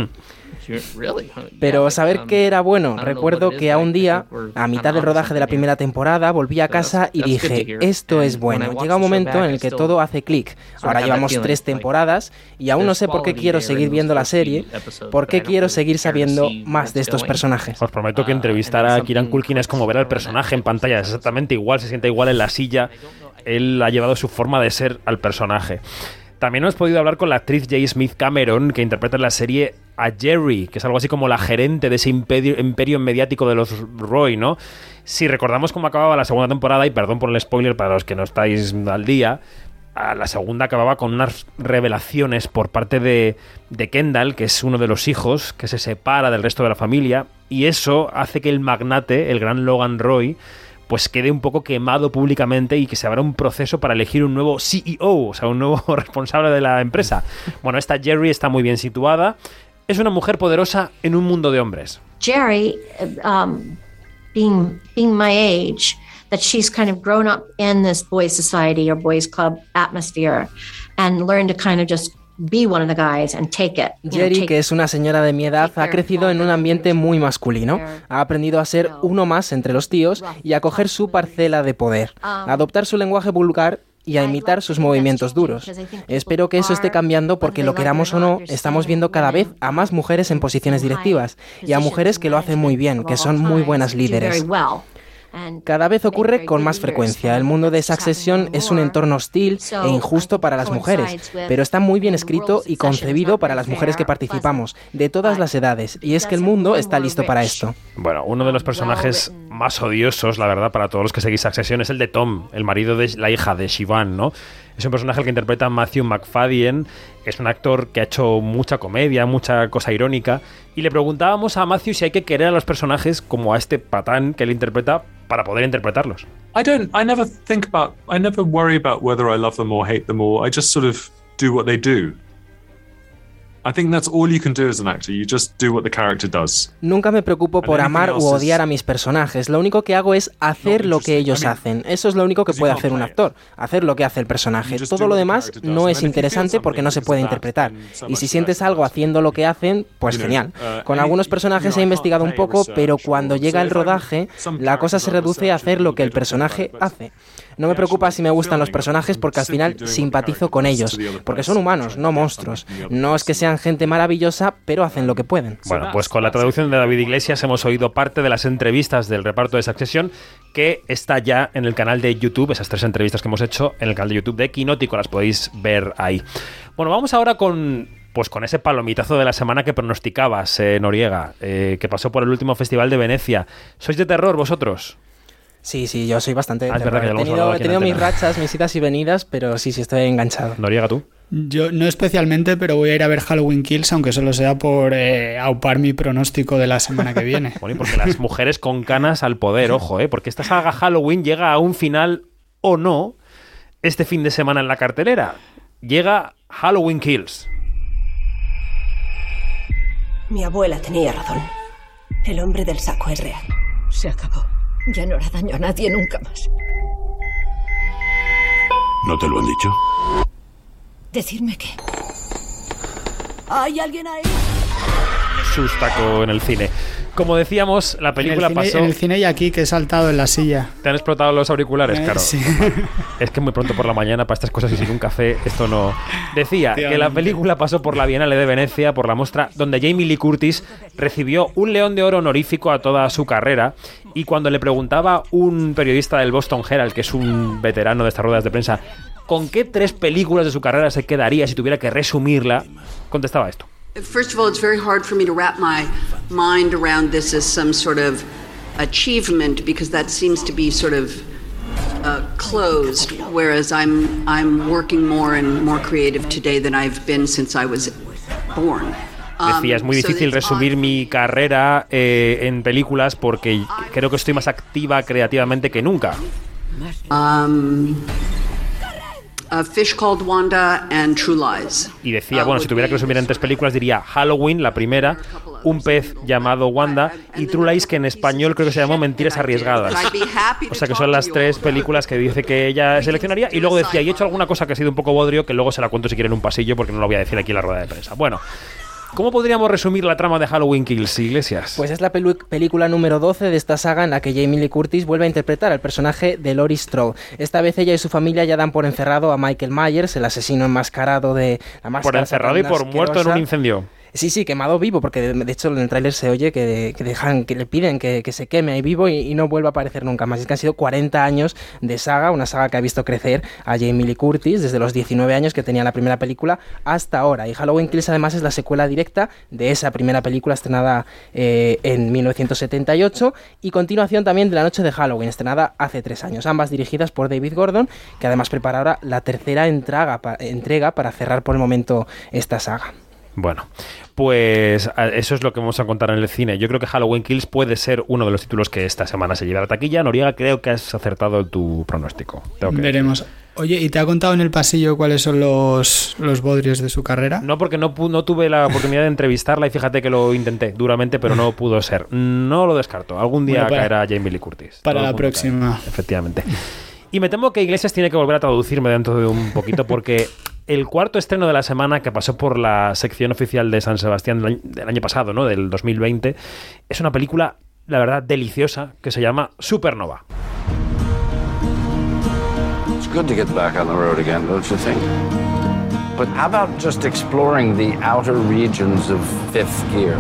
Pero saber que era bueno, recuerdo que a un día, a mitad del rodaje de la primera temporada, volví a casa y dije, esto es bueno. Llega un momento en el que todo hace clic. Ahora llevamos tres temporadas y aún no sé por qué quiero seguir viendo la serie, por qué quiero seguir sabiendo más de estos personajes. Os prometo que entrevistar a Kieran Culkin es como ver al personaje en pantalla, es exactamente igual, se siente igual en la silla, él ha llevado su forma de ser al personaje. También hemos podido hablar con la actriz J. Smith Cameron, que interpreta en la serie a Jerry, que es algo así como la gerente de ese imperio, imperio mediático de los Roy, ¿no? Si recordamos cómo acababa la segunda temporada, y perdón por el spoiler para los que no estáis al día, la segunda acababa con unas revelaciones por parte de, de Kendall, que es uno de los hijos, que se separa del resto de la familia, y eso hace que el magnate, el gran Logan Roy, pues quede un poco quemado públicamente y que se abra un proceso para elegir un nuevo C E O, o sea, un nuevo responsable de la empresa. Bueno, esta Jerry está muy bien situada. Es una mujer poderosa en un mundo de hombres. Jerry, um, being, being my age, that she's kind of grown up in this boys' society or boys' club atmosphere and learned to kind of just be one of the guys and take it. Jerry, que es una señora de mi edad, ha crecido en un ambiente muy masculino. Ha aprendido a ser uno más entre los tíos y a coger su parcela de poder, a adoptar su lenguaje vulgar y a imitar sus movimientos duros. Espero que eso esté cambiando porque, lo queramos o no, estamos viendo cada vez a más mujeres en posiciones directivas y a mujeres que lo hacen muy bien, que son muy buenas líderes. Cada vez ocurre con más frecuencia. El mundo de Succession es un entorno hostil e injusto para las mujeres, pero está muy bien escrito y concebido para las mujeres que participamos, de todas las edades, y es que el mundo está listo para esto. Bueno, uno de los personajes más odiosos, la verdad, para todos los que seguís Succession es el de Tom, el marido de la hija de Siobhan, ¿no? Es un personaje al que interpreta Matthew McFadden. Es un actor que ha hecho mucha comedia, mucha cosa irónica. Y le preguntábamos a Matthew si hay que querer a los personajes como a este patán que él interpreta para poder interpretarlos. I don't, I never think about, I never worry about whether I love them or hate them or I just sort of do what they do. I think that's all you can do as an actor. You just do what the character does. Nunca me preocupo por amar u odiar a mis personajes. Lo único que hago es hacer lo que ellos hacen. Eso es lo único que puede hacer un actor, hacer lo que hace el personaje. Todo lo demás no es interesante porque no se puede interpretar. Y si sientes algo haciendo lo que hacen, pues genial. Con algunos personajes he investigado un poco, pero cuando llega el rodaje, la cosa se reduce a hacer lo que el personaje hace. No me preocupa si me gustan los personajes porque al final simpatizo con ellos, porque son humanos, no monstruos. No es que sean gente maravillosa, pero hacen lo que pueden. Bueno, pues con la traducción de David Iglesias hemos oído parte de las entrevistas del reparto de Succession, que está ya en el canal de YouTube, esas tres entrevistas que hemos hecho en el canal de YouTube de Quinótico, las podéis ver ahí. Bueno, vamos ahora con... Pues con ese palomitazo de la semana que pronosticabas, eh, Noriega, eh, que pasó por el último Festival de Venecia. ¿Sois de terror vosotros? Sí, sí, yo soy bastante de ah, terror. He tenido, he tenido mis rachas, mis idas y venidas, pero sí, sí estoy enganchado. Noriega, ¿tú? Yo no especialmente, pero voy a ir a ver Halloween Kills, aunque solo sea por eh, aupar mi pronóstico de la semana que viene. Bueno, y porque las mujeres con canas al poder, ojo, ¿eh? Porque esta saga Halloween llega a un final o no este fin de semana en la cartelera. Llega Halloween Kills. Mi abuela tenía razón. El hombre del saco es real. Se acabó. Ya no hará daño a nadie nunca más. ¿No te lo han dicho? ¿Decirme qué? ¿Hay alguien ahí? Sustaco en el cine. Como decíamos, la película en el cine, pasó... En el cine y aquí, que he saltado en la silla. ¿Te han explotado los auriculares? Eh, claro. Sí. Es que muy pronto por la mañana para estas cosas y sin un café, esto no... Decía que la película pasó por la Bienal de Venecia, por la muestra donde Jamie Lee Curtis recibió un León de Oro honorífico a toda su carrera, y cuando le preguntaba un periodista del Boston Herald, que es un veterano de estas ruedas de prensa, ¿con qué tres películas de su carrera se quedaría si tuviera que resumirla?, contestaba esto. First of all, it's very hard for me to wrap my mind around this as some sort of achievement because that seems to be sort of uh, closed, whereas I'm I'm working more and more creative today than I've been since I was born. Decía, es muy difícil resumir mi carrera eh, en películas porque creo que estoy más activa creativamente que nunca. Um, A Fish Called Wanda and True Lies. Y decía, bueno, si tuviera que resumir en tres películas diría Halloween, la primera, Un pez llamado Wanda y True Lies, que en español creo que se llamó Mentiras Arriesgadas. O sea que son las tres películas que dice que ella seleccionaría. Y luego decía, y he hecho alguna cosa que ha sido un poco bodrio, que luego se la cuento si quieren en un pasillo porque no lo voy a decir aquí en la rueda de prensa. Bueno, ¿cómo podríamos resumir la trama de Halloween Kills, Iglesias? Pues es la pelu- película número doce de esta saga en la que Jamie Lee Curtis vuelve a interpretar al personaje de Laurie Strode. Esta vez ella y su familia ya dan por encerrado a Michael Myers, el asesino enmascarado de la máscara. Por encerrado y por muerto en un incendio. Sí, sí, quemado vivo, porque de, de hecho en el tráiler se oye que, que dejan, que le piden que, que se queme ahí vivo y, y no vuelva a aparecer nunca más. Es que han sido cuarenta años de saga, una saga que ha visto crecer a Jamie Lee Curtis desde los diecinueve años que tenía la primera película hasta ahora. Y Halloween Kills además es la secuela directa de esa primera película estrenada eh, en mil novecientos setenta y ocho y continuación también de La Noche de Halloween, estrenada hace tres años, ambas dirigidas por David Gordon, que además prepara ahora la tercera entrega, pa, entrega para cerrar por el momento esta saga. Bueno, pues eso es lo que vamos a contar en el cine. Yo creo que Halloween Kills puede ser uno de los títulos que esta semana se lleve a la taquilla. Noriega, creo que has acertado tu pronóstico. Tengo que Veremos. Decir. Oye, ¿y te ha contado en el pasillo cuáles son los, los bodrios de su carrera? No, porque no, no tuve la oportunidad de entrevistarla y fíjate que lo intenté duramente, pero no pudo ser. No lo descarto. Algún día bueno, para, caerá Jamie Lee Curtis. Para la próxima. Caer, efectivamente. Y me temo que Iglesias tiene que volver a traducirme dentro de un poquito porque el cuarto estreno de la semana que pasó por la sección oficial de San Sebastián del año, del año pasado, ¿no? Del dos mil veinte, es una película, la verdad, deliciosa que se llama Supernova. It's good to get back on the road again, don't you think? But how about just exploring the outer regions of fifth gear?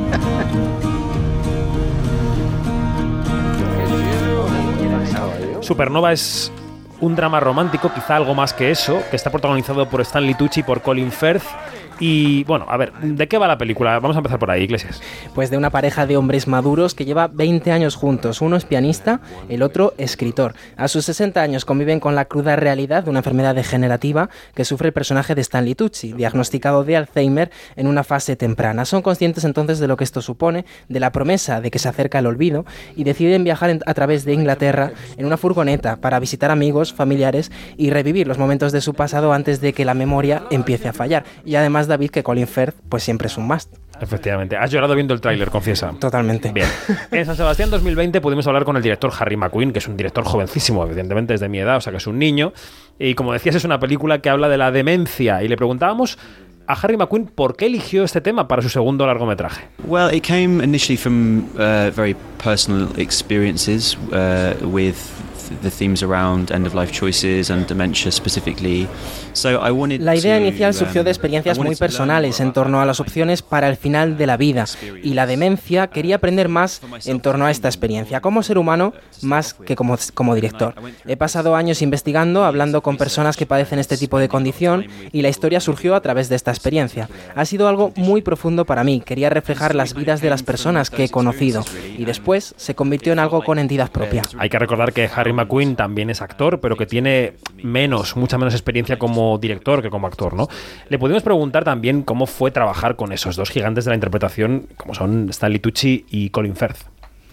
Supernova es un drama romántico, quizá algo más que eso, que está protagonizado por Stanley Tucci y por Colin Firth. Y bueno, a ver, ¿de qué va la película? Vamos a empezar por ahí, Iglesias. Pues de una pareja de hombres maduros que lleva veinte años juntos. Uno es pianista, el otro escritor. A sus sesenta años conviven con la cruda realidad de una enfermedad degenerativa que sufre el personaje de Stanley Tucci, diagnosticado de Alzheimer en una fase temprana. Son conscientes entonces de lo que esto supone, de la promesa de que se acerca el olvido, y deciden viajar a través de Inglaterra en una furgoneta para visitar amigos, familiares y revivir los momentos de su pasado antes de que la memoria empiece a fallar. Y además, David, que Colin Firth pues siempre es un must. Efectivamente. Has llorado viendo el tráiler, confiesa. Totalmente. Bien. En San Sebastián dos mil veinte pudimos hablar con el director Harry McQueen, que es un director jovencísimo, evidentemente es de mi edad, o sea que es un niño. Y como decías, es una película que habla de la demencia. Y le preguntábamos a Harry McQueen por qué eligió este tema para su segundo largometraje. Well, it came initially from uh, very personal experiences uh, with the themes around end-of-life choices and dementia specifically. So I wanted La idea to, inicial surgió de experiencias muy personales en torno a las opciones para el final de la vida, y la demencia quería aprender más en torno a esta experiencia, como ser humano más que como, como director. He pasado años investigando, hablando con personas que padecen este tipo de condición, y la historia surgió a través de esta experiencia. Ha sido algo muy profundo para mí, quería reflejar las vidas de las personas que he conocido, y después se convirtió en algo con entidad propia. Hay que recordar que Harry McQueen también es actor, pero que tiene menos, mucha menos experiencia como director que como actor, ¿no? Le pudimos preguntar también cómo fue trabajar con esos dos gigantes de la interpretación, como son Stanley Tucci y Colin Firth.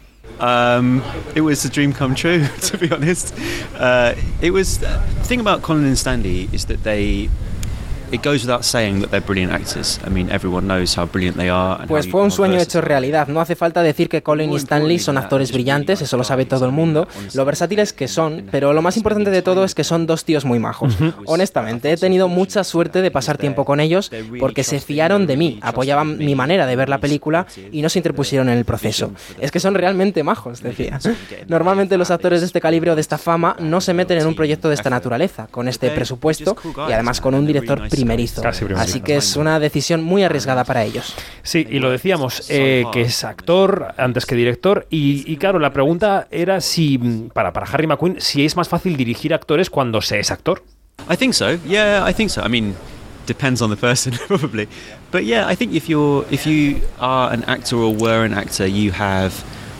Um, it was a dream come true, to be honest. Uh, it was the thing about Colin and Stanley is that they. It goes without saying that they're brilliant actors. I mean, everyone knows how brilliant they are. Pues fue un sueño hecho realidad. No hace falta decir que Colin y Stanley son actores brillantes, eso lo sabe todo el mundo, lo versátiles que son, pero lo más importante de todo es que son dos tíos muy majos. Honestamente, he tenido mucha suerte de pasar tiempo con ellos porque se fiaron de mí, apoyaban mi manera de ver la película y no se interpusieron en el proceso. Es que son realmente majos, decía. Normalmente los actores de este calibre o de esta fama no se meten en un proyecto de esta naturaleza, con este presupuesto y además con un director primerizo. Casi primerizo. Así que es una decisión muy arriesgada para ellos. Sí, y lo decíamos, eh, que es actor antes que director, y, y claro, la pregunta era si, para, para Harry McQueen, si es más fácil dirigir actores cuando se es actor. I think so. Yeah, I think so. I mean, depends on the person, probably. But yeah, I think if you're if you are an actor or were an actor, you have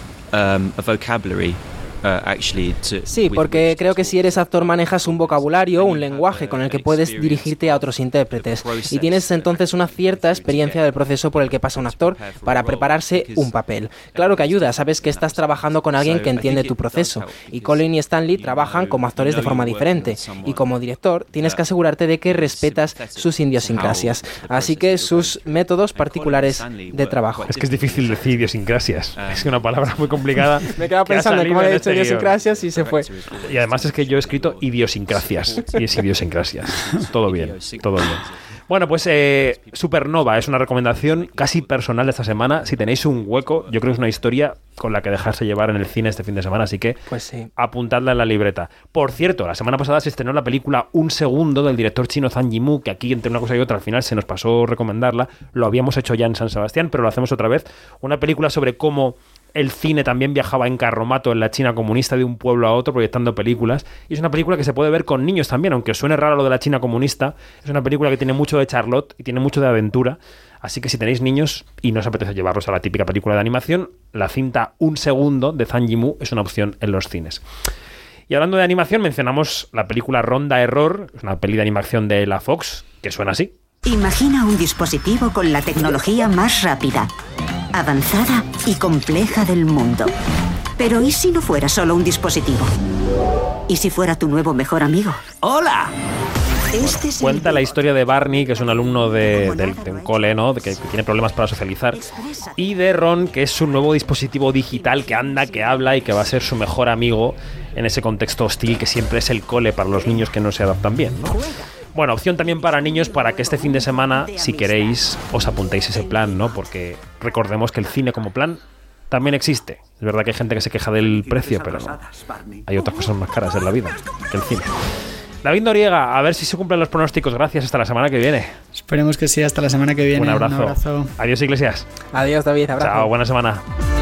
um, a vocabulary. Uh, actually to, sí, porque creo que si eres actor manejas un vocabulario, un lenguaje con el que puedes dirigirte a otros intérpretes y tienes entonces una cierta experiencia del proceso por el que pasa un actor para prepararse un papel. Claro que ayuda, sabes que estás trabajando con alguien que entiende tu proceso, y Colin y Stanley trabajan como actores de forma diferente, y como director tienes que asegurarte de que respetas sus idiosincrasias, así que sus métodos particulares de trabajo. Es que es difícil decir idiosincrasias, es una palabra muy complicada. Me quedaba pensando en cómo he hecho idiosincrasias y se fue. Y además es que yo he escrito idiosincrasias y es idiosincrasias. Todo bien, todo bien. Bueno, pues eh, Supernova es una recomendación casi personal de esta semana. Si tenéis un hueco, yo creo que es una historia con la que dejarse llevar en el cine este fin de semana, así que pues sí, apuntadla en la libreta. Por cierto, la semana pasada se estrenó la película Un Segundo del director chino Zhang Yimou, que aquí entre una cosa y otra al final se nos pasó recomendarla. Lo habíamos hecho ya en San Sebastián, pero lo hacemos otra vez. Una película sobre cómo el cine también viajaba en carromato en la China comunista de un pueblo a otro proyectando películas, y es una película que se puede ver con niños también, aunque suene raro lo de la China comunista. Es una película que tiene mucho de Charlotte y tiene mucho de aventura, así que si tenéis niños y no os apetece llevarlos a la típica película de animación, la cinta Un Segundo de Zhang Yimou es una opción en los cines. Y hablando de animación, mencionamos la película Ronda Error, es una peli de animación de la Fox, que suena así. Imagina un dispositivo con la tecnología más rápida, avanzada y compleja del mundo. Pero ¿y si no fuera solo un dispositivo? ¿Y si fuera tu nuevo mejor amigo? ¡Hola! Este es Cuenta la historia de Barney, que es un alumno de, de, de un cole, ¿no? De que, que tiene problemas para socializar. Y de Ron, que es su nuevo dispositivo digital que anda, que habla y que va a ser su mejor amigo en ese contexto hostil que siempre es el cole para los niños que no se adaptan bien, ¿no? Bueno, opción también para niños para que este fin de semana, si queréis, os apuntéis ese plan, ¿no? Porque recordemos que el cine como plan también existe. Es verdad que hay gente que se queja del precio, pero no. Hay otras cosas más caras en la vida que el cine. David Noriega, a ver si se cumplen los pronósticos. Gracias, hasta la semana que viene. Esperemos que sí, hasta la semana que viene. Un abrazo. Un abrazo. Adiós, Iglesias. Adiós, David. Abrazo. Chao, buena semana.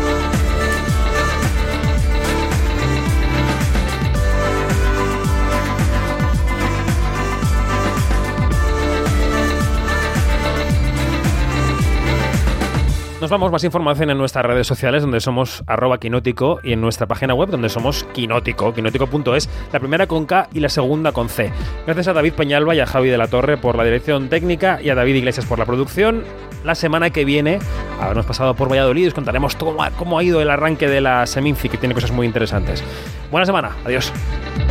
Nos vamos, más información en nuestras redes sociales, donde somos arroba quinótico, y en nuestra página web, donde somos quinótico, quinótico punto es, la primera con K y la segunda con C. Gracias a David Peñalba y a Javi de la Torre por la dirección técnica y a David Iglesias por la producción. La semana que viene habremos pasado por Valladolid y os contaremos cómo ha, cómo ha ido el arranque de la Seminci, que tiene cosas muy interesantes. Buena semana, adiós.